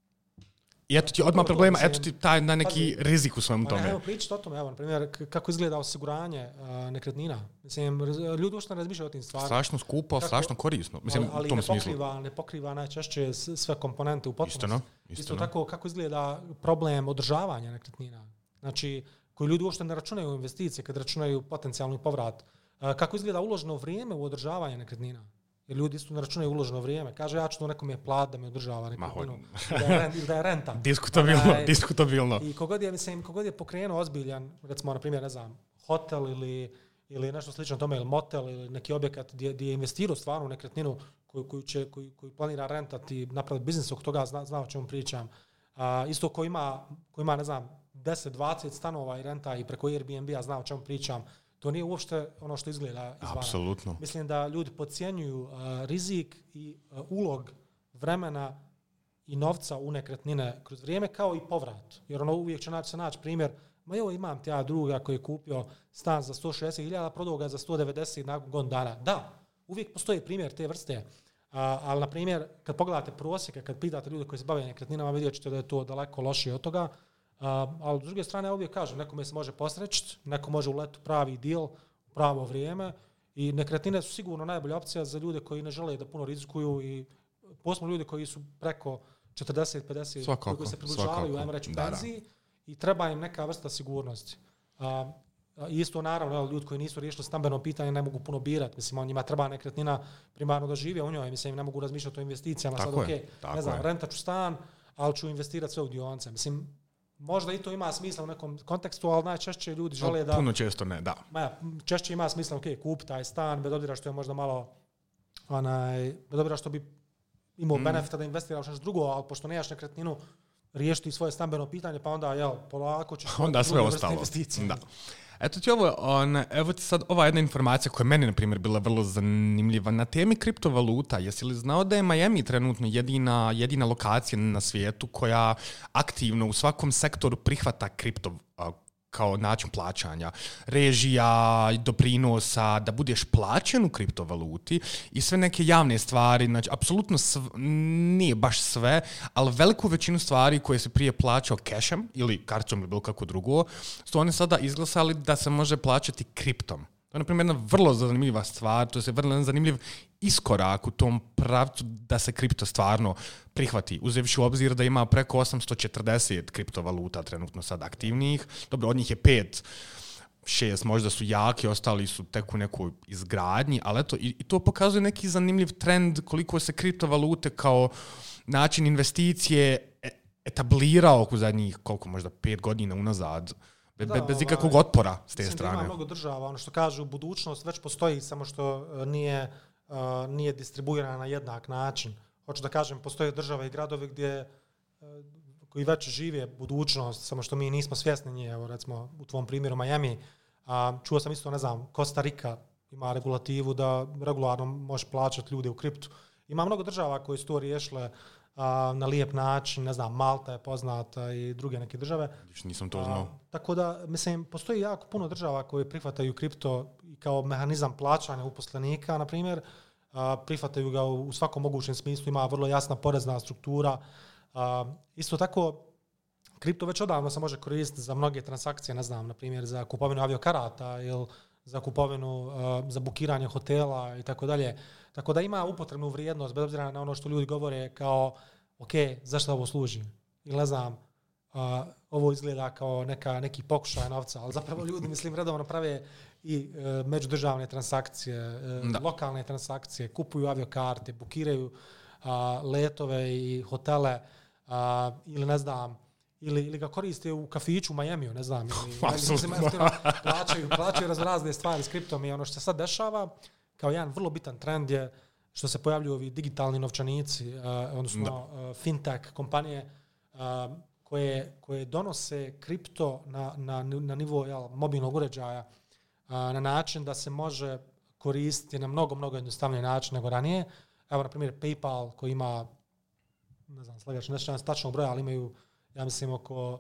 I eto ti odmah problema, eto ti taj na neki pazi, rizik u svojom tome. Evo pričati o tome, evo, na primjer, kako izgleda osiguranje uh, nekretnina. Mislim, ljudi uopšte ne razmišljaju o tim stvarima. Strašno skupo, kako, strašno korisno. Mislim, ali u tom ne smislu. pokriva, ne pokriva najčešće sve komponente u potpunosti. Istino, istino. istino. Isto tako, kako izgleda problem održavanja nekretnina. Znači, koji ljudi uopšte ne računaju investicije, kad računaju potencijalni povrat. Uh, kako izgleda uloženo vrijeme u održavanje nekretnina. Jer ljudi isto ne računaju uloženo vrijeme. Kaže, ja ću to nekom je plat da me održava nekretninu. Da je, rent, da je renta. Diskutabilno, Onaj, diskutabilno. I kogod je, mislim, kogod je pokrenuo ozbiljan, recimo, na primjer, ne znam, hotel ili, ili nešto slično tome, ili motel, ili neki objekat gdje, gdje je investirao stvarno u nekretninu koju, koju, će, koju, koju planira rentati i napraviti biznis oko toga, zna, zna o čemu pričam. A, isto ko ima, ko ima, ne znam, deset dvadeset stanova i renta i preko Airbnb-a zna o čemu pričam. To nije uopšte ono što izgleda izvana. Apsolutno. Mislim da ljudi podcjenjuju uh, rizik i uh, ulog vremena i novca u nekretnine kroz vrijeme kao i povrat. Jer ono uvijek će naći se naći primjer, ma evo imam ti ja druga koji je kupio stan za sto šezdeset hiljada, prodao ga za sto devedeset nakon godinu dana. Da, uvijek postoji primjer te vrste. Uh, ali, na primjer, kad pogledate prosjeke, kad pitate ljude koji se bave nekretninama, vidjet ćete da je to daleko lošije od toga. Uh, ali s druge strane, ja uvijek kažem, nekome se može posrećiti, neko može uletu pravi deal u pravo vrijeme i nekretnine su sigurno najbolja opcija za ljude koji ne žele da puno rizikuju i posebno ljudi koji su preko četrdeset pedeset, svakako, koji se približavaju, ajmo reći, penziji i treba im neka vrsta sigurnosti. Uh, isto naravno, ljudi koji nisu riješili stambeno pitanje ne mogu puno birati, mislim, on njima treba nekretnina primarno da žive u njoj, mislim, ne mogu razmišljati o investicijama, tako sad ok, je, ne znam, renta ću stan, ali ću investirati sve u dionice, mislim, možda i to ima smisla u nekom kontekstu, ali najčešće ljudi žele da... Puno često ne, da. Ma, češće ima smisla, ok, kupi taj stan, bez obzira što je možda malo... Onaj, bez obzira što bi imao mm. benefita da investiraš nešto drugo, ali pošto nemaš nekretninu, riješiti svoje stambeno pitanje, pa onda, jel, polako ćeš... Onda sve ostalo. Da. Eto ti ovo, on, evo ti sad ova jedna informacija koja je meni, na primjer, bila vrlo zanimljiva. Na temi kriptovaluta, jesi li znao da je Miami trenutno jedina, jedina lokacija na svijetu koja aktivno u svakom sektoru prihvata kripto kao način plaćanja, režija, doprinosa, da budeš plaćen u kriptovaluti i sve neke javne stvari, znači, apsolutno sv, nije baš sve, ali veliku većinu stvari koje se prije plaćao cashem ili karticom ili bilo kako drugo, su oni sada izglasali da se može plaćati kriptom. To je, na primjer, jedna vrlo zanimljiva stvar, to je vrlo zanimljiv iskorak u tom pravcu da se kripto stvarno prihvati. Uzevši u obzir da ima preko osamsto četrdeset kriptovaluta trenutno sad aktivnih. Dobro, od njih je pet, šest možda su jaki, ostali su tek u nekoj izgradnji, ali eto, i, i to pokazuje neki zanimljiv trend koliko se kriptovalute kao način investicije etablirao u zadnjih, koliko možda, pet godina unazad. Be, da, bez ikakvog otpora s te mislim, strane. Ima mnogo država, ono što kažu, budućnost već postoji, samo što nije, uh, nije distribuirana na jednak način. Hoću da kažem, postoje države i gradovi gdje uh, koji već žive budućnost, samo što mi nismo svjesni nje. Evo, recimo, u tvom primjeru Miami, uh, čuo sam isto, ne znam, Costa Rica ima regulativu da regularno možeš plaćati ljude u kriptu. Ima mnogo država koje su to riješile na lijep način, ne znam, Malta je poznata i druge neke države. Nisam to znao. A, tako da, mislim, postoji jako puno država koje prihvataju kripto kao mehanizam plaćanja uposlenika, na primjer, a, prihvataju ga u svakom mogućem smislu, ima vrlo jasna porezna struktura. A, isto tako, kripto već odavno se može koristiti za mnoge transakcije, ne znam, na primjer, za kupovinu aviokarata ili za kupovinu, uh, za bukiranje hotela i tako dalje. Tako da ima upotrebnu vrijednost, bez obzira na ono što ljudi govore kao, ok, zašto ovo služi? Ili ne znam, uh, ovo izgleda kao neka, neki pokušaj novca, ali zapravo ljudi, mislim, redovno prave i uh, međudržavne transakcije, uh, lokalne transakcije, kupuju aviokarte, bukiraju uh, letove i hotele uh, ili ne znam, Ili, ili ga koriste u kafiću u Majamiju, ne znam. Ili, plaćaju, plaćaju raz, razne stvari s kriptom i ono što se sad dešava, kao jedan vrlo bitan trend je što se pojavljuju ovi digitalni novčanici, uh, odnosno uh, fintech kompanije uh, koje, koje donose kripto na, na, na nivo jel, mobilnog uređaja uh, na način da se može koristiti na mnogo, mnogo jednostavniji način nego ranije. Evo, na primjer, PayPal koji ima, ne znam, slagač, ne znam tačnog broja, ali imaju ja mislim oko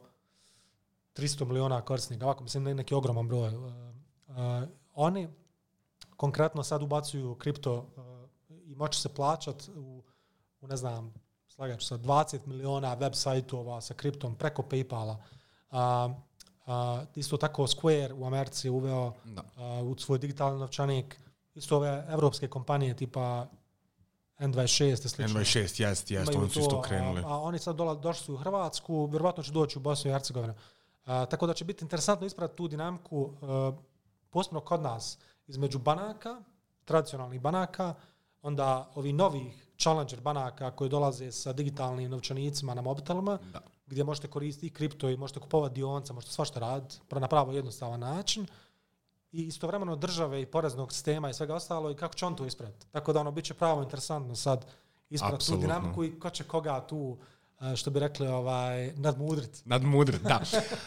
tristo miliona korisnika, ovako mislim neki ogroman broj. Uh, uh, oni konkretno sad ubacuju kripto uh, i moće se plaćati u, u, ne znam, slagaću sa dvadeset miliona web sajtova sa kriptom preko PayPala. Uh, uh, isto tako Square u Americi uveo uh, u svoj digitalni novčanik. Isto ove evropske kompanije tipa en dvadeset šest i slično. en dvadeset šest, jest, jest, oni su isto krenuli. A, a oni sad dola, došli su u Hrvatsku, vjerovatno će doći u Bosnu i Hercegovinu. A, tako da će biti interesantno ispratiti tu dinamiku, a, posebno kod nas, između banaka, tradicionalnih banaka, onda ovi novih challenger banaka koji dolaze sa digitalnim novčanicima na mobitelima, da. Gdje možete koristiti kripto i možete kupovati dionce, možete svašta raditi na pravo jednostavan način. I istovremeno države i poreznog sistema i svega ostalo i kako će on to ispratiti. Tako da ono bit će pravo interesantno sad ispratiti tu dinamiku i ko će koga tu, što bi rekli, ovaj, nadmudrit. Nadmudrit, da.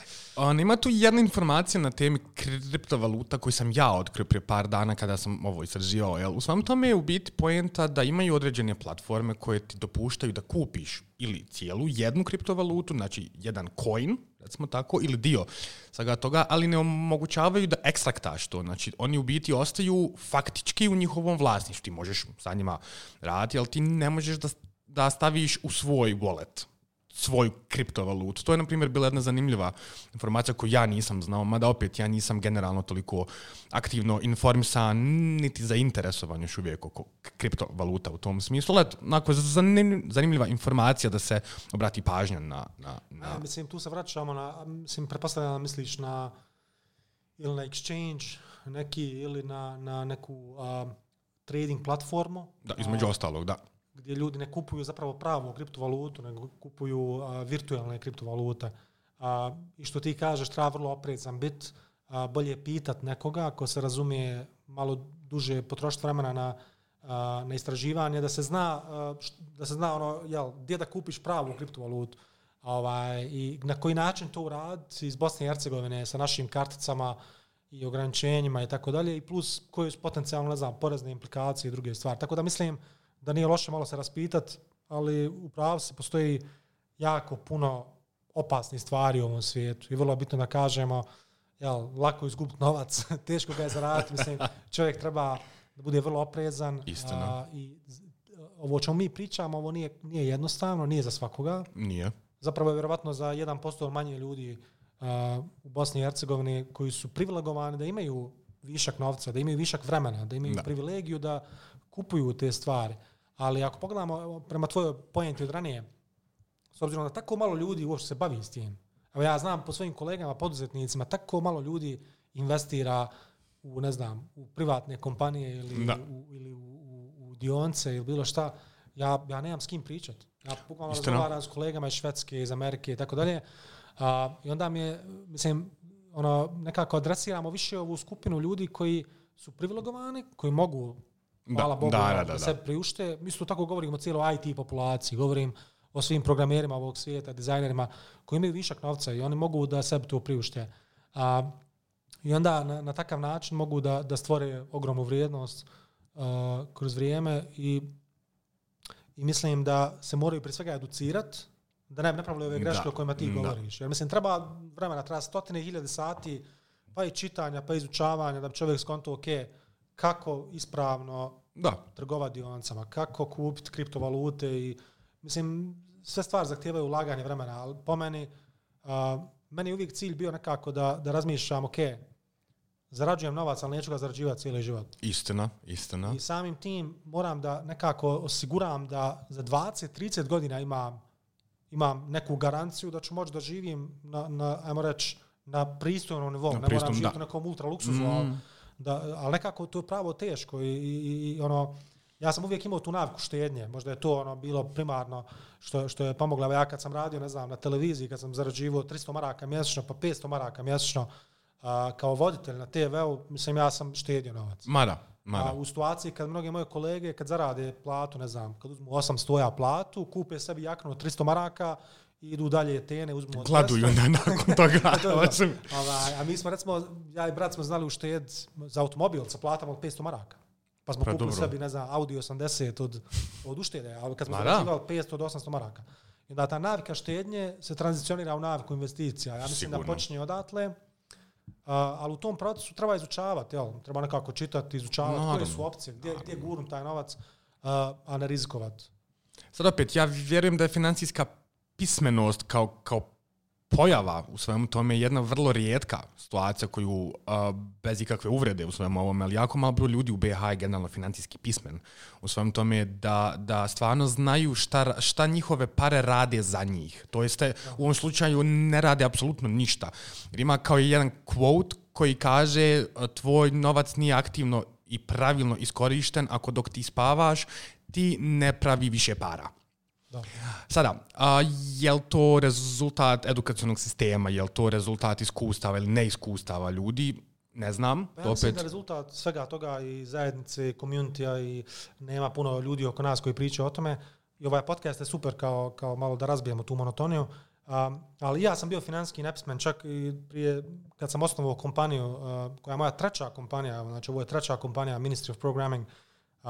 On, ima tu jedna informacija na temi kriptovaluta koju sam ja otkrio prije par dana kada sam ovo istraživao. Jel? U svom tome je u biti poenta da imaju određene platforme koje ti dopuštaju da kupiš ili cijelu jednu kriptovalutu, znači jedan coin, recimo tako, ili dio svega toga, ali ne omogućavaju da ekstraktaš to. Znači, oni u biti ostaju faktički u njihovom vlasništvu. Ti možeš sa njima raditi, ali ti ne možeš da, da staviš u svoj wallet svoju kriptovalutu. To je, na primjer, bila jedna zanimljiva informacija koju ja nisam znao, mada opet ja nisam generalno toliko aktivno informisan, niti zainteresovan još uvijek oko kriptovaluta u tom smislu. Ali, onako, zanimljiva informacija da se obrati pažnja na... na, na... A, mislim, tu se vraćamo na, mislim, pretpostavljam da misliš na ili na exchange neki, ili na, na neku a, trading platformu. Da, između a, ostalog, da. Gdje ljudi ne kupuju zapravo pravu kriptovalutu, nego kupuju a, virtualne kriptovalute. A, I što ti kažeš, treba vrlo oprezan bit, a, bolje pitat nekoga ako se razumije malo duže potrošiti vremena na, a, na istraživanje, da se zna, a, da se zna ono, jel, gdje da kupiš pravu kriptovalutu. Ovaj, i na koji način to uraditi iz Bosne i Hercegovine sa našim karticama i ograničenjima i tako dalje, i plus koje su potencijalno, ne znam, porezne implikacije i druge stvari. Tako da mislim da nije loše malo se raspitati, ali upravo se postoji jako puno opasnih stvari u ovom svijetu i vrlo je bitno da kažemo, jel, lako izgubiti novac, teško ga je zaraditi, mislim, čovjek treba da bude vrlo oprezan. Istina. A, i ovo o čemu mi pričamo, ovo nije, nije jednostavno, nije za svakoga. Nije. Zapravo je vjerovatno za jedan posto manje ljudi uh, u Bosni i Hercegovini koji su privilegovani da imaju višak novca, da imaju višak vremena, da imaju da. privilegiju da kupuju te stvari. Ali ako pogledamo prema tvojoj pojenti od ranije, s obzirom da tako malo ljudi uopšte se bavi s tim. Evo ja znam po svojim kolegama, poduzetnicima, tako malo ljudi investira u, ne znam, u privatne kompanije ili, u, ili u, u, u dionce ili bilo šta. Ja, ja nemam s kim pričati. Ja bukvalno razgovaram s kolegama iz Švedske, iz Amerike i tako dalje. I onda mi je, mislim, ono, nekako adresiramo više ovu skupinu ljudi koji su privilegovani, koji mogu, hvala Bogu, da, da, da, da se priušte. Mi su tako govorimo o cijeloj I T populaciji, govorim o svim programerima ovog svijeta, dizajnerima koji imaju višak novca i oni mogu da sebi to priušte. A, I onda na, na takav način mogu da, da stvore ogromnu vrijednost a, kroz vrijeme i, i mislim da se moraju prije svega educirati, da ne bi napravili ove greške da, o kojima ti da. govoriš. Jer mislim, treba vremena, treba stotine hiljade sati, pa i čitanja, pa i izučavanja, da bi čovjek skonto, ok, kako ispravno da. trgovati dionicama, kako kupiti kriptovalute i, mislim, sve stvari zahtijevaju ulaganje vremena, ali po meni, uh, meni je uvijek cilj bio nekako da, da razmišljam, ok, zarađujem novac, ali neću ga zarađivati cijeli život. Istina, istina. I samim tim moram da nekako osiguram da za dvadeset trideset godina imam, imam neku garanciju da ću moći da živim na, na ajmo reći, na pristojnom nivou. Na ne pristom, moram živjeti u nekom ultra luksuzu, mm. ali, da, ali nekako to je pravo teško i, i, i ono, ja sam uvijek imao tu naviku štednje, možda je to ono bilo primarno što, što je pomoglo. Ja kad sam radio, ne znam, na televiziji, kad sam zarađivao tristo maraka mjesečno, pa petsto maraka mjesečno, a, kao voditelj na te veu, mislim, ja sam štedio novac. Mada, mada. A u situaciji kad mnogi moje kolege, kad zarade platu, ne znam, kad uzmu osamsto ja platu, kupe sebi jaknu od tristo maraka, i idu dalje Atene, uzmu od gladuju onda nakon toga. Ovaj, a mi smo, recimo, ja i brat smo znali ušted za automobil sa platama od petsto maraka. Pa smo kupili sebi, ne znam, Audi osamdeset od, od uštede, ali kad smo zarađivali petsto do osamsto maraka. I onda ta navika štednje se tranzicionira u naviku investicija. Ja mislim Sigurno. da počinje odatle, uh, ali u tom procesu treba izučavati, jel? Treba nekako čitati, izučavati no, koje su opcije, gdje, gdje gurnu taj novac, uh, a ne rizikovati. Sad opet, ja vjerujem da je financijska pismenost kao, kao pojava u svemu tome jedna vrlo rijetka situacija koju uh, bez ikakve uvrede u svemu ovome, ali jako malo broj ljudi u B H je generalno financijski pismen u svemu tome da, da stvarno znaju šta, šta njihove pare rade za njih. To jeste, u ovom slučaju ne rade apsolutno ništa. Jer ima kao jedan quote koji kaže tvoj novac nije aktivno i pravilno iskorišten ako dok ti spavaš ti ne pravi više para. Da. Sada, a, je li to rezultat edukacionog sistema, je li to rezultat iskustava ili neiskustava ljudi? Ne znam. Ja mislim da je rezultat svega toga i zajednice, community-a i nema puno ljudi oko nas koji pričaju o tome. I ovaj podcast je super kao, kao malo da razbijemo tu monotoniju. Um, ali ja sam bio financijski nepismen čak i prije, kad sam osnovao kompaniju, uh, koja je moja treća kompanija, znači ovo je treća kompanija Ministry of Programming, uh,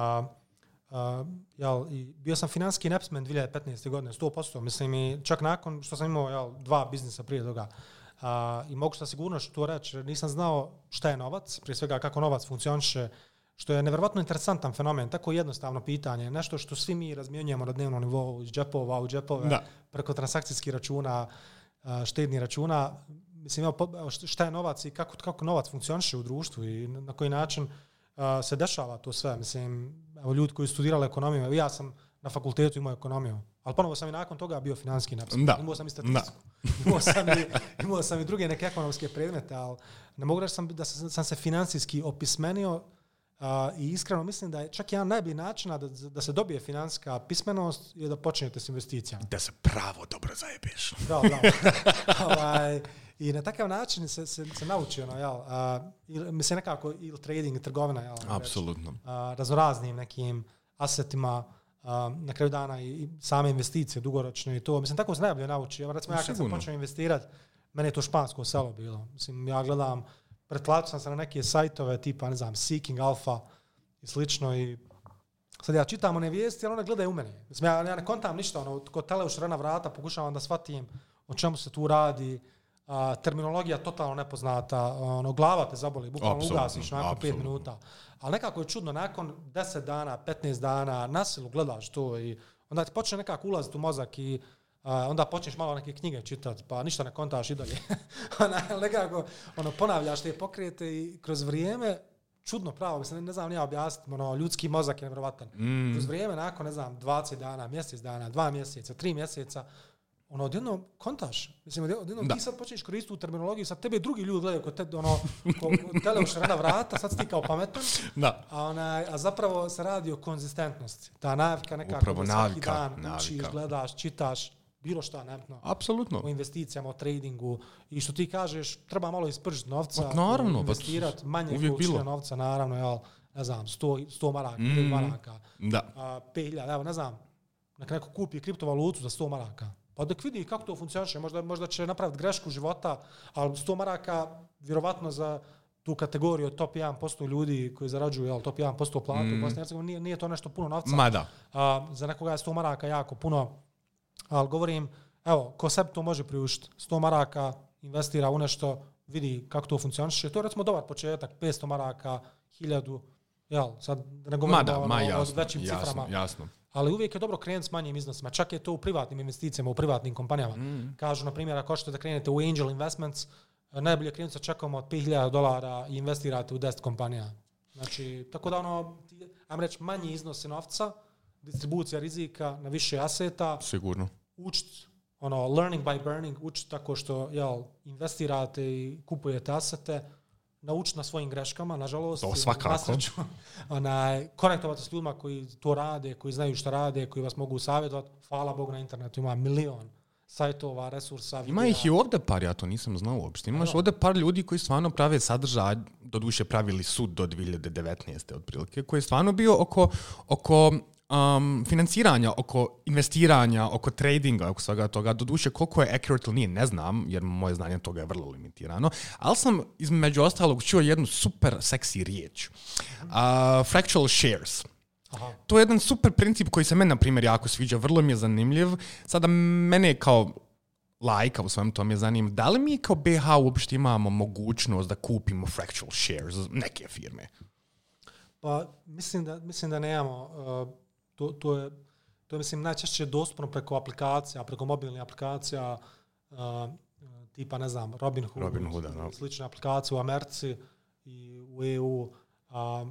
Uh, jel, i bio sam financijski nepismen dvije hiljade petnaeste. godine, sto posto. Mislim, i čak nakon što sam imao jel, dva biznisa prije toga. Uh, I mogu što sigurno što to reći, nisam znao šta je novac, prije svega kako novac funkcioniše, što je nevjerovatno interesantan fenomen, tako jednostavno pitanje, nešto što svi mi razmjenjujemo na dnevnom nivou, iz džepova u džepove, da. preko transakcijskih računa, uh, štednih računa. Mislim, evo, šta je novac i kako, kako novac funkcioniše u društvu i na koji način Uh, se dešava to sve. Mislim, evo ljudi koji studirali ekonomiju, ja sam na fakultetu imao ekonomiju, ali ponovo sam i nakon toga bio financijski nepismen. Imao sam i statistiku. imao, sam i, imao sam i druge neke ekonomske predmete, ali ne mogu reći sam, da sam, sam se financijski opismenio uh, i iskreno mislim da je čak jedan najbolji način da, da se dobije financijska pismenost je da počnete s investicijama. Da se pravo dobro zajebeš. Da, da. ovaj, I na takav način se, se, se nauči ono, jel, a, ili, mislim nekako ili trading, trgovina, jel, apsolutno. Raznoraznim nekim asetima, a, na kraju dana i, i same investicije dugoročno i to. Mislim, tako se najbolje nauči. Evo, recimo, ja kad sam počeo investirati, meni je to špansko selo bilo. Mislim, ja gledam, pretplaću sam se na neke sajtove tipa, ne znam, Seeking Alpha i slično i sad ja čitam one vijesti, ali one gledaju u meni. Mislim, ja, ja ne kontam ništa, ono, kod teleušrena vrata pokušavam da shvatim o čemu se tu radi. A, terminologija totalno nepoznata, ono, glava te zaboli, bukvalno ugasiš nakon pet minuta. Ali nekako je čudno, nakon deset dana, petnaest dana, na silu gledaš to i onda ti počne nekako ulaziti u mozak i a, onda počneš malo neke knjige čitati, pa ništa ne kontaš i dalje. Nekako ono, ponavljaš te pokrete i kroz vrijeme, čudno pravo, mislim, ne znam, nije objasniti, ono, ljudski mozak je nevjerovatan. Mm. Kroz vrijeme, nakon, ne znam, dvadeset dana, mjesec dana, dva mjeseca, tri mjeseca, ono, odjednom kontaš. Mislim, odjednom ti sad počneš koristiti u terminologiju, sad tebe drugi ljudi gledaju kod te, ono, ko teleušarena vrata, sad si ti kao pametan, da. A, onaj, a zapravo se radi o konzistentnosti. Ta navika nekako Upravo, da svaki navika, dan navika. učiš, gledaš, čitaš, bilo šta, nebitno. Apsolutno. O investicijama, o tradingu i što ti kažeš, treba malo ispržiti novca, naravno, investirati manje količine novca, naravno, jel, ne znam, sto maraka, mm, maraka, da. A, pet hiljada, evo, ne znam, nek neko kupi kriptovalutu za sto maraka. Pa dok vidi kako to funkcioniše, možda, možda će napraviti grešku života, ali sto maraka vjerovatno za tu kategoriju top jedan posto ljudi koji zarađuju jel, top jedan posto platu mm. u Bosni i Hercegovini, nije, nije to nešto puno novca. Ma da. A, za nekoga je sto maraka jako puno, ali govorim, evo, ko sebi to može priuštiti, sto maraka investira u nešto, vidi kako to funkcioniše. To je recimo dobar početak, petsto maraka, hiljadu, jel, sad ne govorim da, o, ma, o, jasno, o većim jasno, ciframa. Jasno. Ali uvijek je dobro krenuti s manjim iznosima. Čak je to u privatnim investicijama, u privatnim kompanijama. Mm. Kažu, na primjer, ako hoćete da krenete u angel investments, najbolje krenuti sa čekom od pet hiljada dolara i investirate u deset kompanija. Znači, tako da ono, ajmo reći, manji iznosi novca, distribucija rizika na više aseta. Sigurno. Učiti, ono, learning by burning, učiti tako što, jel, investirate i kupujete asete, naučiti na svojim greškama, nažalost. To svakako. Onaj, konektovati s ljudima koji to rade, koji znaju šta rade, koji vas mogu savjetovati. Hvala Bogu na internetu, ima milion sajtova, resursa. Ima videa. Ih i ovdje par, ja to nisam znao uopšte. Imaš ovdje par ljudi koji stvarno prave sadržaj, doduše pravili sud do dvije hiljade devetnaeste otprilike, koji je stvarno bio oko, oko um, financiranja, oko investiranja, oko tradinga, oko svega toga. Doduše, koliko je accurate ili nije, ne znam, jer moje znanje toga je vrlo limitirano. Ali sam između ostalog čuo jednu super seksi riječ. Uh, fractional shares. Aha. To je jedan super princip koji se meni, na primjer, jako sviđa, vrlo mi je zanimljiv. Sada mene kao lajka u svem tom je zanimljiv. Da li mi kao B H uopšte imamo mogućnost da kupimo fractional shares neke firme? Pa mislim da, mislim da nemamo. Uh, to, to, je, to je mislim najčešće dostupno preko aplikacija, preko mobilnih aplikacija, uh, tipa ne znam, Robinhood, Robinhood no. slične aplikacije u Americi i u E U. Uh,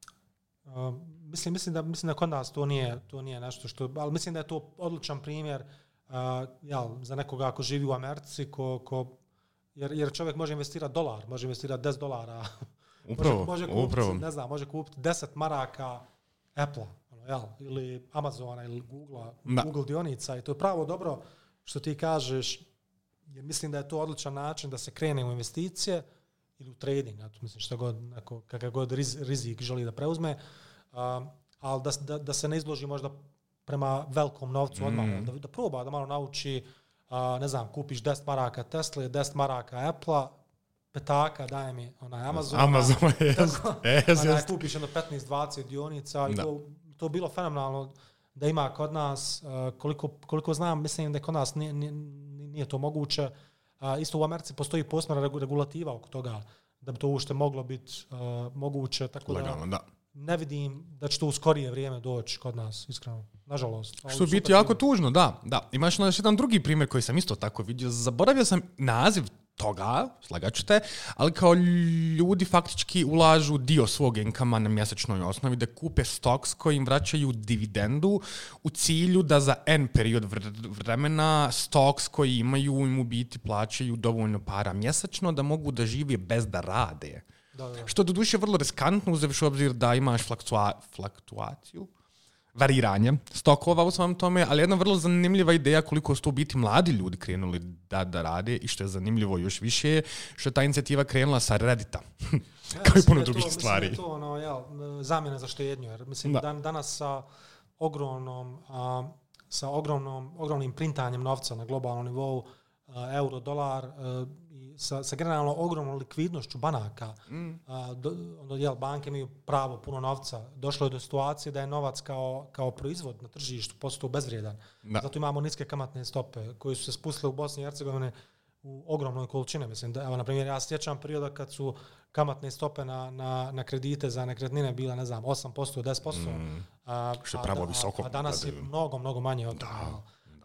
Uh, mislim, mislim, da, mislim da kod nas to nije, to nije nešto što... Ali mislim da je to odličan primjer uh, jel, za nekoga ako živi u Americi, ko, ko, jer, jer čovjek može investirati dolar, može investirati deset dolara. Upravo, može, može kupiti, upravo. Ne znam, može kupiti deset maraka Apple, jel, ili Amazona ili Googlea, Google dionica. I to je pravo dobro što ti kažeš, jer mislim da je to odličan način da se krene u investicije ili u trading, ja mislim što god, neko, kakav god riz, rizik želi da preuzme, uh, ali da, da, da se ne izloži možda prema velikom novcu odmah, mm. da, da proba, da malo nauči, uh, ne znam, kupiš deset maraka Tesla, deset maraka Apple-a, petaka, daj mi onaj Amazona, Amazon, yes, yes, onaj, kupiš jedno petnaest dvadeset dionica i to, to bilo fenomenalno da ima kod nas, uh, koliko, koliko znam, mislim da kod nas nije, nije, nije to moguće. Uh, isto u Americi postoji posebna regulativa oko toga da bi to uopšte moglo biti uh, moguće, tako legalno, da, da ne vidim da će to u skorije vrijeme doći kod nas, iskreno, nažalost. Što biti jako tužno, da, da. Imaš još jedan drugi primjer koji sam isto tako vidio, zaboravio sam naziv toga, slagaću te, ali kao ljudi faktički ulažu dio svog inkama na mjesečnoj osnovi da kupe stocks koji im vraćaju dividendu u cilju da za N period vremena stocks koji imaju im u biti plaćaju dovoljno para mjesečno da mogu da žive bez da rade. Da, da. Što doduše vrlo riskantno uzevši u obzir da imaš fluktua- fluktuaciju, variranje stokova u svom tome, ali jedna vrlo zanimljiva ideja koliko su to biti mladi ljudi krenuli da, da rade i što je zanimljivo još više, što je ta inicijativa krenula sa Reddita. Kao i puno drugih stvari. Mislim da je to ono, jel, zamjena za štednju. Jer, mislim, da. dan, danas sa ogromnom, a, sa ogromnom, ogromnim printanjem novca na globalnom nivou, a, euro, dolar, a, i sa, sa generalno ogromnom likvidnošću banaka, mm. a, do, ono, jel, banke imaju pravo puno novca. Došlo je do situacije da je novac kao, kao proizvod na tržištu postao bezvrijedan. Da. Zato imamo niske kamatne stope koje su se spustile u Bosni i Hercegovini u ogromnoj količini. Mislim, da, evo, na primjer, ja sjećam perioda kad su kamatne stope na, na, na kredite za nekretnine bile, ne znam, osam posto, deset posto. Mm. A, što je pravo a, visoko. A, a danas je mnogo, mnogo manje od toga.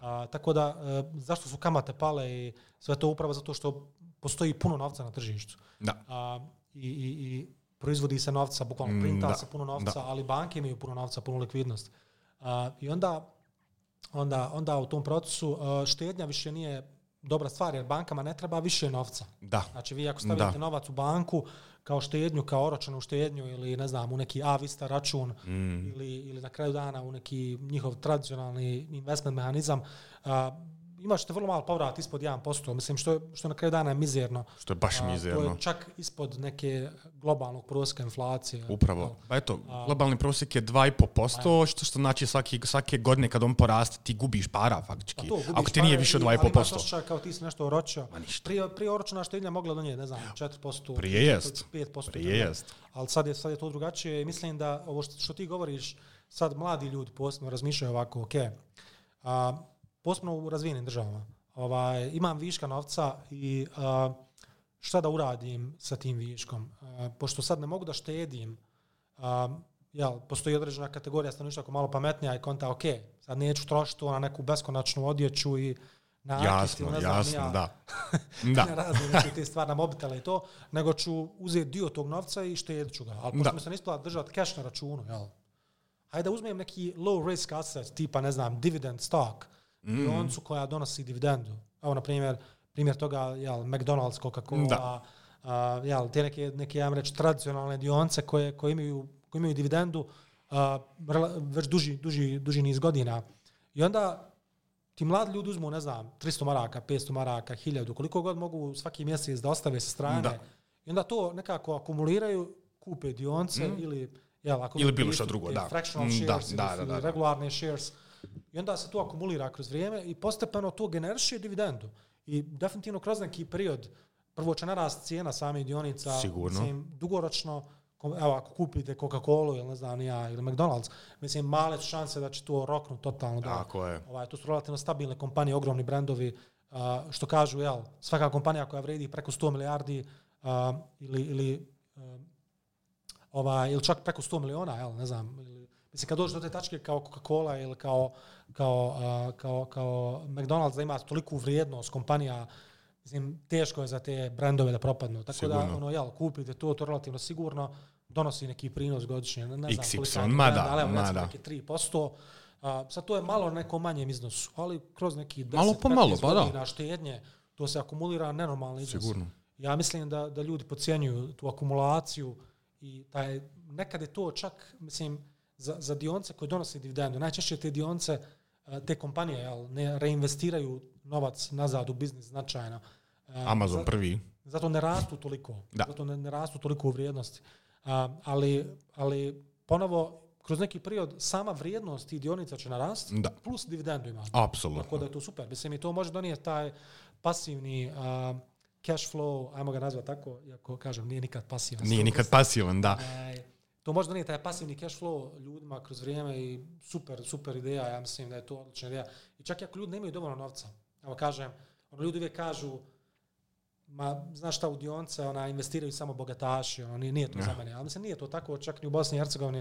A, tako da, a, zašto su kamate pale i sve to upravo zato što postoji puno novca na tržištu. Da. A, i, i, I proizvodi se novca, bukvalno printa da. se puno novca, da. ali banke imaju puno novca, puno likvidnost. A, I onda, onda, onda u tom procesu a, štednja više nije dobra stvar, jer bankama ne treba više novca. Da. Znači vi ako stavite da. novac u banku kao štednju, kao oročenu štednju ili ne znam u neki A-Vista račun mm. ili, ili na kraju dana u neki njihov tradicionalni investment mehanizam, a, imat ćete vrlo malo povrat ispod jedan posto. Mislim što, što na kraju dana je mizerno. Što je baš mizerno. To je čak ispod neke globalnog prosjeka inflacije. Upravo. Pa eto, globalni prosjek je dva i pol posto, što, što znači svaki, svake godine kad on poraste ti gubiš para faktički. Pa to, ako ti nije više od dva i pol posto. Ali imaš ošća kao ti si nešto oročio. Prije, prije oročena štednja mogla donijeti, ne znam, četiri posto. Prije jest. pet posto. Prije jest. Ali sad je, sad je to drugačije i mislim da ovo što, što ti govoriš, sad mladi ljudi posebno razmišljaju ovako, ok, a, posebno u razvijenim državama. Ovaj, imam viška novca i uh, šta da uradim sa tim viškom. Uh, pošto sad ne mogu da štedim, uh, jel, postoji određena kategorija stanovništva ako malo pametnija i konta, ok, sad neću trošiti to na neku beskonačnu odjeću i na jasno, ne znam, jasno, ja, da. da. na razne neke te stvari, na mobitele i to, nego ću uzeti dio tog novca i štedit ću ga. Ali pošto mi se ne isplati držati cash na računu, jel, hajde da uzmem neki low risk asset, tipa, ne znam, dividend stock, dioncu koja donosi dividendu. Evo, na primjer, primjer toga, jel, McDonald's, Coca-Cola, a, jel, te neke, neke, ja reći, tradicionalne dionce koje, koje, imaju, koje imaju dividendu a, već duži, duži, duži niz godina. I onda ti mladi ljudi uzmu, ne znam, tristo maraka, petsto maraka, hiljadu, koliko god mogu svaki mjesec da ostave sa strane. Da. I onda to nekako akumuliraju, kupe dionce mm. ili, jel, ako ili bilo što drugo, da. Fractional shares da, da, ili da, da, regularne shares. I onda se to akumulira kroz vrijeme i postepeno to generiše dividendu. I definitivno kroz neki period prvo će narast cijena samih dionica. Sigurno. Mislim, dugoročno, evo ako kupite Coca-Cola ili ne znam ja, ili McDonald's, mislim, male šanse da će to roknuti totalno. Tako je. Ovaj, to su relativno stabilne kompanije, ogromni brendovi, uh, što kažu, jel, svaka kompanija koja vredi preko sto milijardi uh, ili, ili, uh, ovaj, ili čak preko sto miliona, jel, ne znam, ili, mislim, kad dođe do te tačke kao Coca-Cola ili kao, kao, uh, kao, kao McDonald's da ima toliku vrijednost kompanija, mislim, teško je za te brendove da propadnu. Tako sigurno. Da, ono, jel, kupite to, to relativno sigurno, donosi neki prinos godišnje, ne znam koliko je, mada, ali evo, mada. Neki tri posto. Uh, sad to je malo neko manjem iznosu, ali kroz neki deset petnaest godina štednje, to se akumulira nenormalni iznos. Sigurno. Ja mislim da, da ljudi podcjenjuju tu akumulaciju i taj, nekad je to čak, mislim, za, za dionce koje donose dividendu. Najčešće te dionce, te kompanije, jel, ne reinvestiraju novac nazad u biznis značajno. Amazon zato, prvi. Zato ne rastu toliko. Da. Zato ne, ne rastu toliko u vrijednosti. Uh, ali, ali ponovo, kroz neki period sama vrijednost tih dionica će narasti, plus dividendu ima. Apsolutno. Tako da je to super. Mislim, i to može donijeti taj pasivni uh, cash flow, ajmo ga nazvati tako, iako kažem, nije nikad pasivan. Nije nikad pasivan, da. Uh, to može donijeti taj pasivni cash flow ljudima kroz vrijeme i super, super ideja, ja mislim da je to odlična ideja. I čak i ako ljudi nemaju dovoljno novca, evo kažem, ono, ljudi uvijek kažu, ma, znaš šta, u dionce ona, investiraju samo bogataši, ono, nije, nije to ja. za mene. Ali mislim, nije to tako, čak i u Bosni i Hercegovini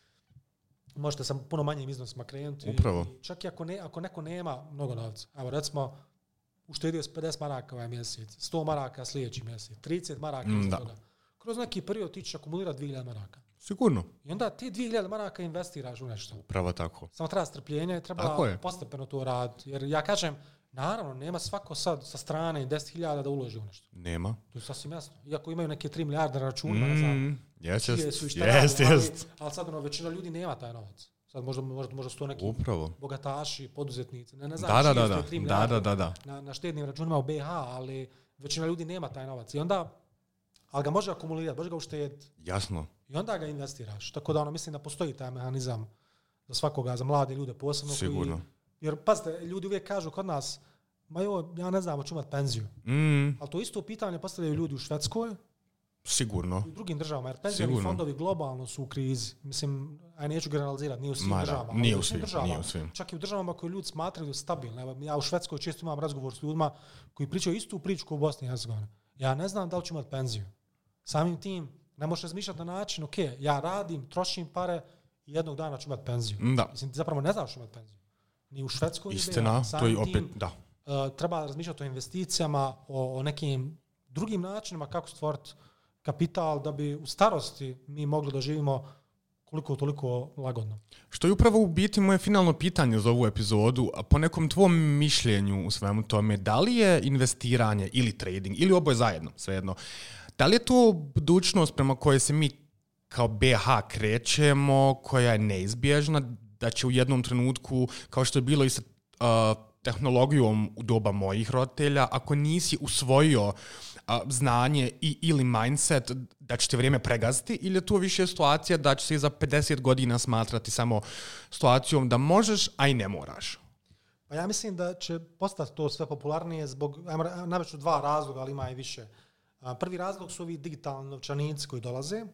možete sa puno manjim iznosima krenuti. Upravo. I čak i ako, ne, ako neko nema mnogo novca, evo recimo, uštedio s pedeset maraka ovaj mjesec, sto maraka sljedeći mjesec, trideset maraka iz toga. Kroz neki period ti ćeš akumulirati dvije hiljade maraka. Sigurno. I onda ti dvije hiljade maraka investiraš u nešto. Upravo tako. Samo treba strpljenje, treba postepeno to raditi. Jer ja kažem, naravno, nema svako sad sa strane deset hiljada da uloži u nešto. Nema. To je sasvim jasno. Iako imaju neke tri milijarde na računima, mm, ne znam, yes, yes, su i šta yes, radi, yes. ali, ali sad ono, većina ljudi nema taj novac. Sad možda, možda, možda su to neki Upravo. bogataši, poduzetnici. Ne, ne znam, da, da, da, da, da, da, da. Na, na štednim računima u B iH, ali većina ljudi nema taj novac. I onda, ali ga može akumulirati, može ga uštediti. Jasno. I onda ga investiraš. Tako da ono, mislim da postoji taj mehanizam za svakoga, za mlade ljude posebno. Sigurno. Koji, jer, pazite, ljudi uvijek kažu kod nas, ma jo, ja ne znam, hoću imati penziju. Mm. Ali to isto pitanje postavljaju ljudi u Švedskoj. Sigurno. I u drugim državama, jer penzijski fondovi globalno su u krizi. Mislim, aj neću generalizirati, nije u svim Mara, državama. Nije u svim, državama, nije u svim. Čak i u državama koje ljudi smatraju stabilne. Ja u Švedskoj često imam razgovor s ljudima koji pričaju istu priču kao u Bosni i Hercegovini. Ja ne znam da li ću imati penziju. Samim tim, ne možeš razmišljati na način, ok, ja radim, trošim pare i jednog dana ću imati penziju. Da. Mislim, ti zapravo ne znaš ću imati penziju. ni u Švedskoj. Istina, to je opet, tim, da. Uh, treba razmišljati o investicijama, o, o nekim drugim načinima kako stvoriti kapital da bi u starosti mi mogli da živimo koliko toliko lagodno. Što je upravo u biti moje finalno pitanje za ovu epizodu, a po nekom tvom mišljenju u svemu tome, da li je investiranje ili trading, ili oboje zajedno, svejedno, da li je to budućnost prema kojoj se mi kao B H krećemo, koja je neizbježna, da će u jednom trenutku, kao što je bilo i sa uh, tehnologijom u doba mojih roditelja, ako nisi usvojio a, znanje i, ili mindset da će te vrijeme pregaziti, ili je to više situacija da će se za pedeset godina smatrati samo situacijom da možeš, a i ne moraš? Pa ja mislim da će postati to sve popularnije zbog, navešću dva razloga, ali ima i više. A, prvi razlog su ovi digitalni novčanici koji dolaze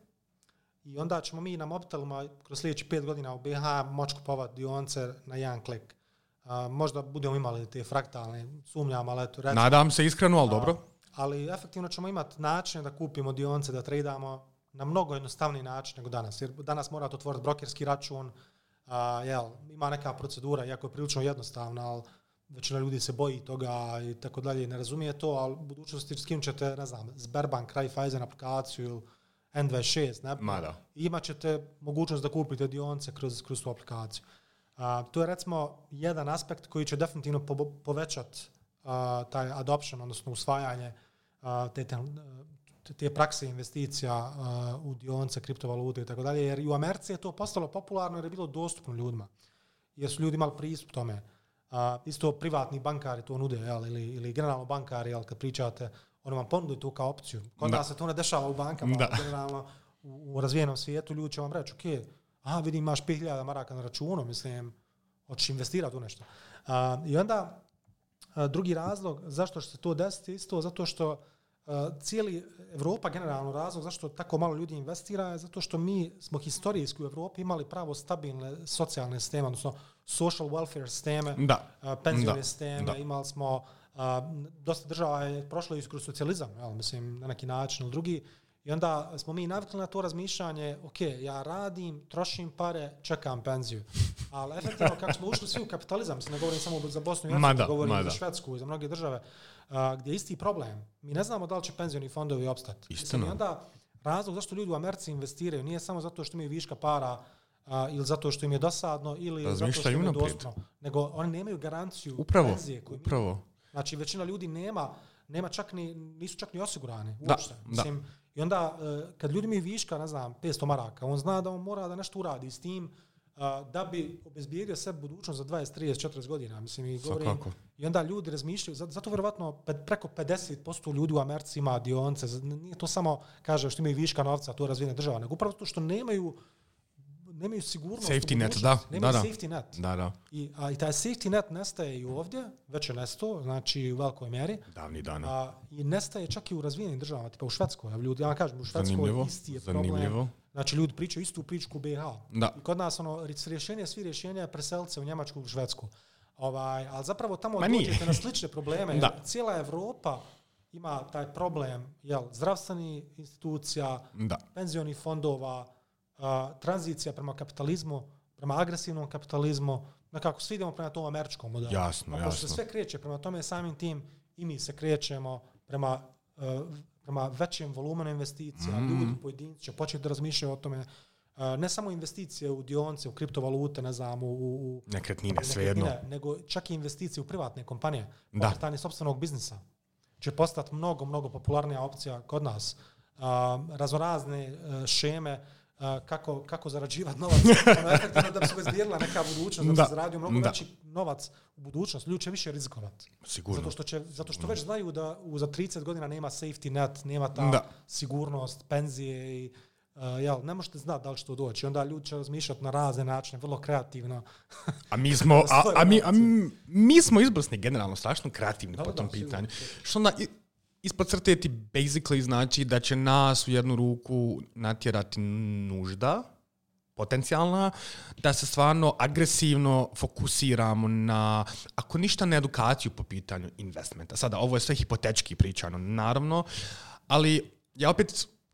i onda ćemo mi na mobitelima kroz sljedeći pet godina u B H moći kupovati dionice na jedan klik. Uh, možda budemo imali te fraktalne, sumnjam, ali eto recimo. Nadam se iskreno, ali dobro. Uh, ali efektivno ćemo imati načine da kupimo dionice, da tradamo na mnogo jednostavniji način nego danas. Jer danas morate otvoriti brokerski račun, uh, jel, ima neka procedura, iako je prilično jednostavna, ali većina ljudi se boji toga i tako dalje, ne razumije to, ali u budućnosti skinut ćete, ne znam, Sberbank, Raiffeisen aplikaciju ili N dvadeset šest, ne? I imat ćete mogućnost da kupite dionice kroz, kroz tu aplikaciju. Uh, to je recimo jedan aspekt koji će definitivno po- povećati uh, taj adoption, odnosno usvajanje uh, te, te, te prakse investicija uh, u dionice, kriptovalute i tako dalje, jer i u Americi je to postalo popularno jer je bilo dostupno ljudima, jer su ljudi imali pristup tome. Uh, isto privatni bankari to nude, jel, ili, ili generalno bankari, jel, kad pričate, ono vam ponude to kao opciju. Kod nas se to ne dešava u bankama, da. Generalno u, u razvijenom svijetu ljudi će vam reći, ok, aha, vidim, imaš pet hiljada maraka na računu, mislim, hoćeš investirati u nešto. Uh, I onda, uh, drugi razlog zašto će se to desiti, isto zato što uh, cijeli Evropa, generalno razlog zašto tako malo ljudi investira, je zato što mi smo historijski u Evropi imali pravo stabilne socijalne sisteme, odnosno social welfare sisteme, uh, penzione sisteme, da. Imali smo, uh, dosta država je prošlo i kroz socijalizam, jel, mislim, na neki način ili drugi. I onda smo mi navikli na to razmišljanje, ok, ja radim, trošim pare, čekam penziju. Ali efektivno, kako smo ušli svi u kapitalizam, mislim, ne govorim samo za Bosnu i Hercegovinu, govorim mada. za Švedsku i za mnoge države, uh, gdje je isti problem. Mi ne znamo da li će penzioni fondovi opstati. Mislim, i onda razlog zašto ljudi u Americi investiraju nije samo zato što imaju viška para uh, ili zato što im je dosadno ili zato što im je dostupno, nego oni nemaju garanciju upravo, penzije. Koju upravo. Mi, znači, većina ljudi nema, nema čak ni, nisu čak ni osigurani uopšte. Da, mislim, da. I onda, kad ljudi imaju viška, ne znam, petsto maraka, on zna da on mora da nešto uradi s tim da bi obezbijedio sebi budućnost za dvadeset, trideset, četrdeset godina. Mislim, i, govorim, i onda ljudi razmišljaju, zato vjerovatno preko pedeset posto ljudi u Americi ima dionice. Nije to samo, kaže, što imaju viška novca, to je razvijena država, nego upravo to što nemaju nemaju sigurnost. Safety net, da. Nemaju da, da. safety net. Da, da. I, a, I taj safety net nestaje i ovdje, već je nestao, znači u velikoj mjeri. Davni dana. A, I nestaje čak i u razvijenim državama, tipa u Švedskoj. Ljudi, ja vam kažem, u Švedskoj zanimljivo, isti je zanimljivo. problem. Znači ljudi pričaju istu priču u B H. Da. I kod nas ono, rješenje, svi rješenja je preseliti se u Njemačku u Švedsku. Ovaj, ali zapravo tamo Ma dođete nije. na slične probleme. Da. Cijela Evropa ima taj problem, jel, zdravstveni institucija, da. penzionih fondova, Uh, tranzicija prema kapitalizmu, prema agresivnom kapitalizmu, nekako svi idemo prema tom američkom modelu. Jasno, jasno. jasno. Se sve kreće prema tome, samim tim i mi se krećemo prema, uh, prema većem volumenu investicija. Mm. Ljudi, pojedinci će početi da razmišljaju o tome. Uh, ne samo investicije u dionice, u kriptovalute, ne znam, u, u nekretnine, svejedno. Nego čak i investicije u privatne kompanije. Pokretanje sopstvenog biznisa će postati mnogo, mnogo popularnija opcija kod nas. Uh, raznorazne uh, šeme kako, kako zarađivati novac, efektivno da bi se obezbijedila neka budućnost, da, da bi se zaradio mnogo veći novac u budućnost, ljudi će više rizikovati. Sigurno. Zato što, će, zato što već znaju da u, za trideset godina nema safety net, nema ta da. sigurnost, penzije i uh, jel, ne možete znati da li će to doći. Onda ljudi će razmišljati na razne načine, vrlo kreativno. A mi smo, a, a mi, a mi, mi smo izbrsni generalno, strašno kreativni da, po tom da, pitanju. Sigurno. Što onda ispod crte ti basically znači da će nas u jednu ruku natjerati nužda, potencijalna, da se stvarno agresivno fokusiramo na, ako ništa, na edukaciju po pitanju investmenta. Sada, ovo je sve hipotetički pričano, naravno, ali ja opet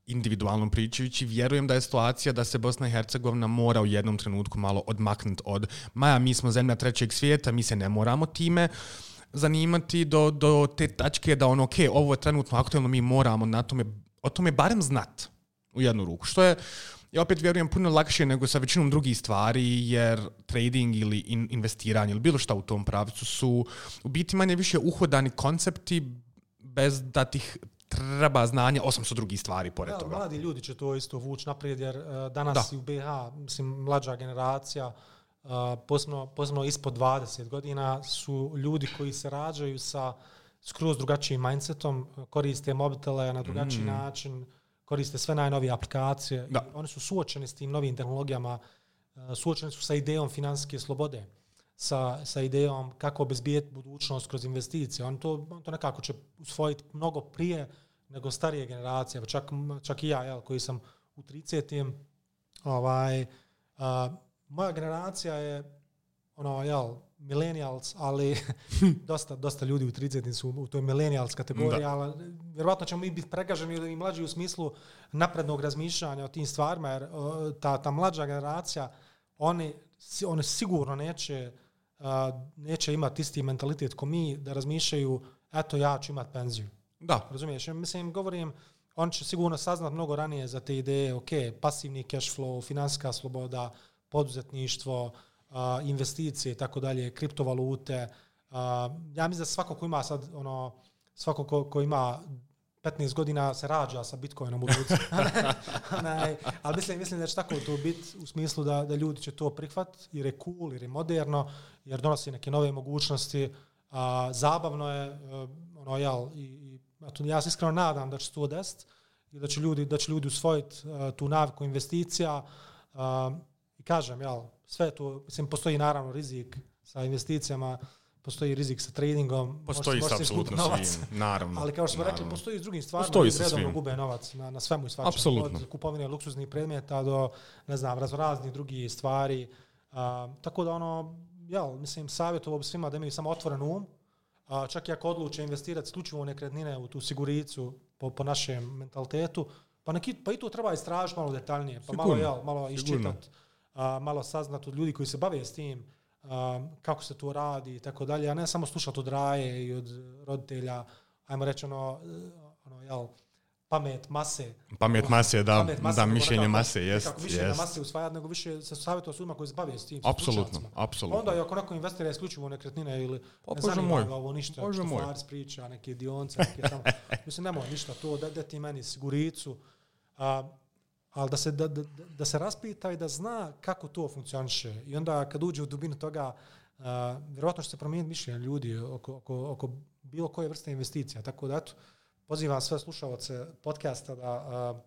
individualno pričajući, vjerujem da je situacija da se Bosna i Hercegovina mora u jednom trenutku malo odmaknuti od maja, mi smo zemlja trećeg svijeta, mi se ne moramo time zanimati do, do te tačke da ono, ok, ovo je trenutno aktualno, mi moramo na tome, o tome barem znat u jednu ruku, što je, ja opet vjerujem, puno lakše nego sa većinom drugih stvari, jer trading ili in, investiranje ili bilo šta u tom pravcu su u biti manje više uhodani koncepti bez da tih treba znanja, osim su drugih stvari pored ja, toga. Mladi ljudi će to isto vući naprijed, jer uh, danas da. i u B H, mislim, mlađa generacija, uh, posebno, posebno ispod dvadeset godina, su ljudi koji se rađaju sa skroz drugačijim mindsetom, koriste mobitele na drugačiji mm. način, koriste sve najnovije aplikacije. Da. Oni su suočeni s tim novim tehnologijama, uh, suočeni su sa idejom financijske slobode, sa, sa idejom kako obezbijeti budućnost kroz investicije. On to, on to nekako će usvojiti mnogo prije nego starije generacije, čak, čak i ja, jel, koji sam u tridesetim. Ovaj, uh, moja generacija je ono, jel, millennials, ali dosta, dosta ljudi u tridesetim su u toj millennials kategoriji, da. Ali vjerovatno ćemo mi biti pregaženi ili mlađi u smislu naprednog razmišljanja o tim stvarima, jer uh, ta, ta mlađa generacija, oni, oni sigurno neće, uh, neće imati isti mentalitet ko mi, da razmišljaju, eto, ja ću imati penziju. Da. Razumiješ? Mislim, govorim, on će sigurno saznat mnogo ranije za te ideje, ok, pasivni cash flow, financijska sloboda, poduzetništvo, uh, investicije i tako dalje, kriptovalute. Uh, ja mislim da svako ko ima sad, ono, svako ko, ko ima petnaest godina se rađa sa Bitcoinom u ruci. Ali mislim, mislim da će tako to biti u smislu da, da ljudi će to prihvat jer je cool, jer je moderno, jer donosi neke nove mogućnosti. Uh, zabavno je, uh, ono, jel, i ja se iskreno nadam da će to desiti i da će ljudi, da će ljudi usvojiti uh, tu naviku investicija. Uh, I kažem, jel, sve to, mislim, postoji naravno rizik sa investicijama, postoji rizik sa tradingom. Postoji sa apsolutno svim, naravno. Ali kao što smo naravno. rekli, postoji i s drugim stvarima koji redovno gube novac na, na svemu i svačemu. Apsolutno. Od kupovine luksuznih predmeta do, ne znam, raznoraznih drugih stvari. Uh, tako da, ono, jel, mislim, savjetovao bi svima da imaju samo otvoren um. A čak i ako odluče investirati isključivo u nekretnine, u tu siguricu po, po našem mentalitetu, pa, neki, pa i to treba istražiti malo detaljnije, pa sigurno, malo, jel, malo iščitati, malo saznati od ljudi koji se bave s tim, a, kako se to radi i tako dalje, a ne samo slušati od raje i od roditelja, ajmo reći ono, ono jel, pamet mase. Pamet mase, da, pamet mase, da mišljenje nekako, mase, jest. Nekako mišljenje jest. Mase usvajati, nego više se savjetuje s ljudima koji se bave s tim. Apsolutno, apsolutno. Onda ako neko investira isključivo u nekretnine ili pa, ne zanima ga ovo ništa, što Fars priča, neke dionce, neke tamo. Mislim, nemoj ništa to, da, da ti meni siguricu, a, ali da se, da, da, da se raspita i da zna kako to funkcioniše. I onda kad uđe u dubinu toga, a, vjerovatno će se promijeniti mišljenje ljudi oko, oko, oko bilo koje vrste investicija. Tako da, eto, pozivam sve slušalce podcasta da, a,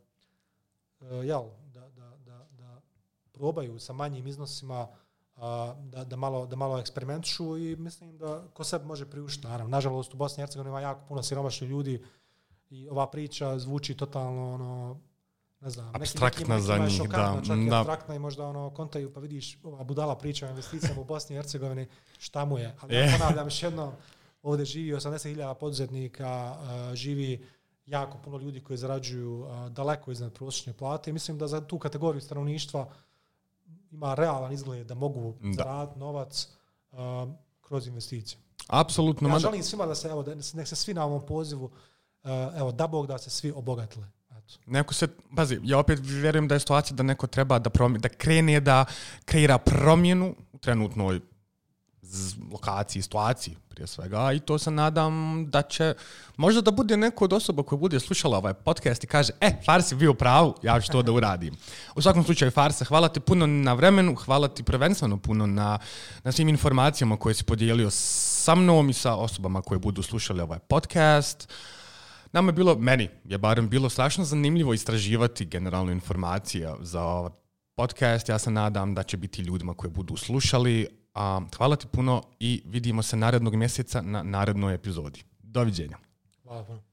a, jel, da, da, da, da probaju sa manjim iznosima, a, da, da, malo, da malo eksperimentišu i mislim da ko sebi može priuštiti. Naravno, nažalost, u Bosni i Hercegovini ima jako puno siromašnih ljudi i ova priča zvuči totalno, ono, ne znam, abstraktna neki, za njih, šokantna, da. Čak i da. abstraktna i možda ono, kontaju, pa vidiš, ova budala priča o investicijama u Bosni i Hercegovini, šta mu je. Ali ja ponavljam još jedno, ovdje živi osamdeset hiljada poduzetnika, uh, živi jako puno ljudi koji zarađuju uh, daleko iznad prosječne plate i mislim da za tu kategoriju stanovništva ima realan izgled da mogu da. zaraditi novac uh, kroz investicije. Apsolutno. Ja želim svima da se, evo, da, nek se svi na ovom pozivu, uh, evo, da Bog da se svi obogatili. Neko se, pazi, ja opet vjerujem da je situacija da neko treba da, promije, da krene da kreira promjenu u trenutnoj lokaciji, situaciji prije svega i to se nadam da će možda da bude neko od osoba koja bude slušala ovaj podcast i kaže, e, Fars je bio pravu, ja ću to da uradim. U svakom slučaju, Farsa, hvala ti puno na vremenu, hvala ti prvenstveno puno na, na svim informacijama koje si podijelio sa mnom i sa osobama koje budu slušali ovaj podcast. Nama je bilo, meni je barem bilo strašno zanimljivo istraživati generalno informacije za ovaj podcast. Ja se nadam da će biti ljudima koji budu slušali. A, hvala ti puno i vidimo se narednog mjeseca na narednoj epizodi. Doviđenja. Hvala puno.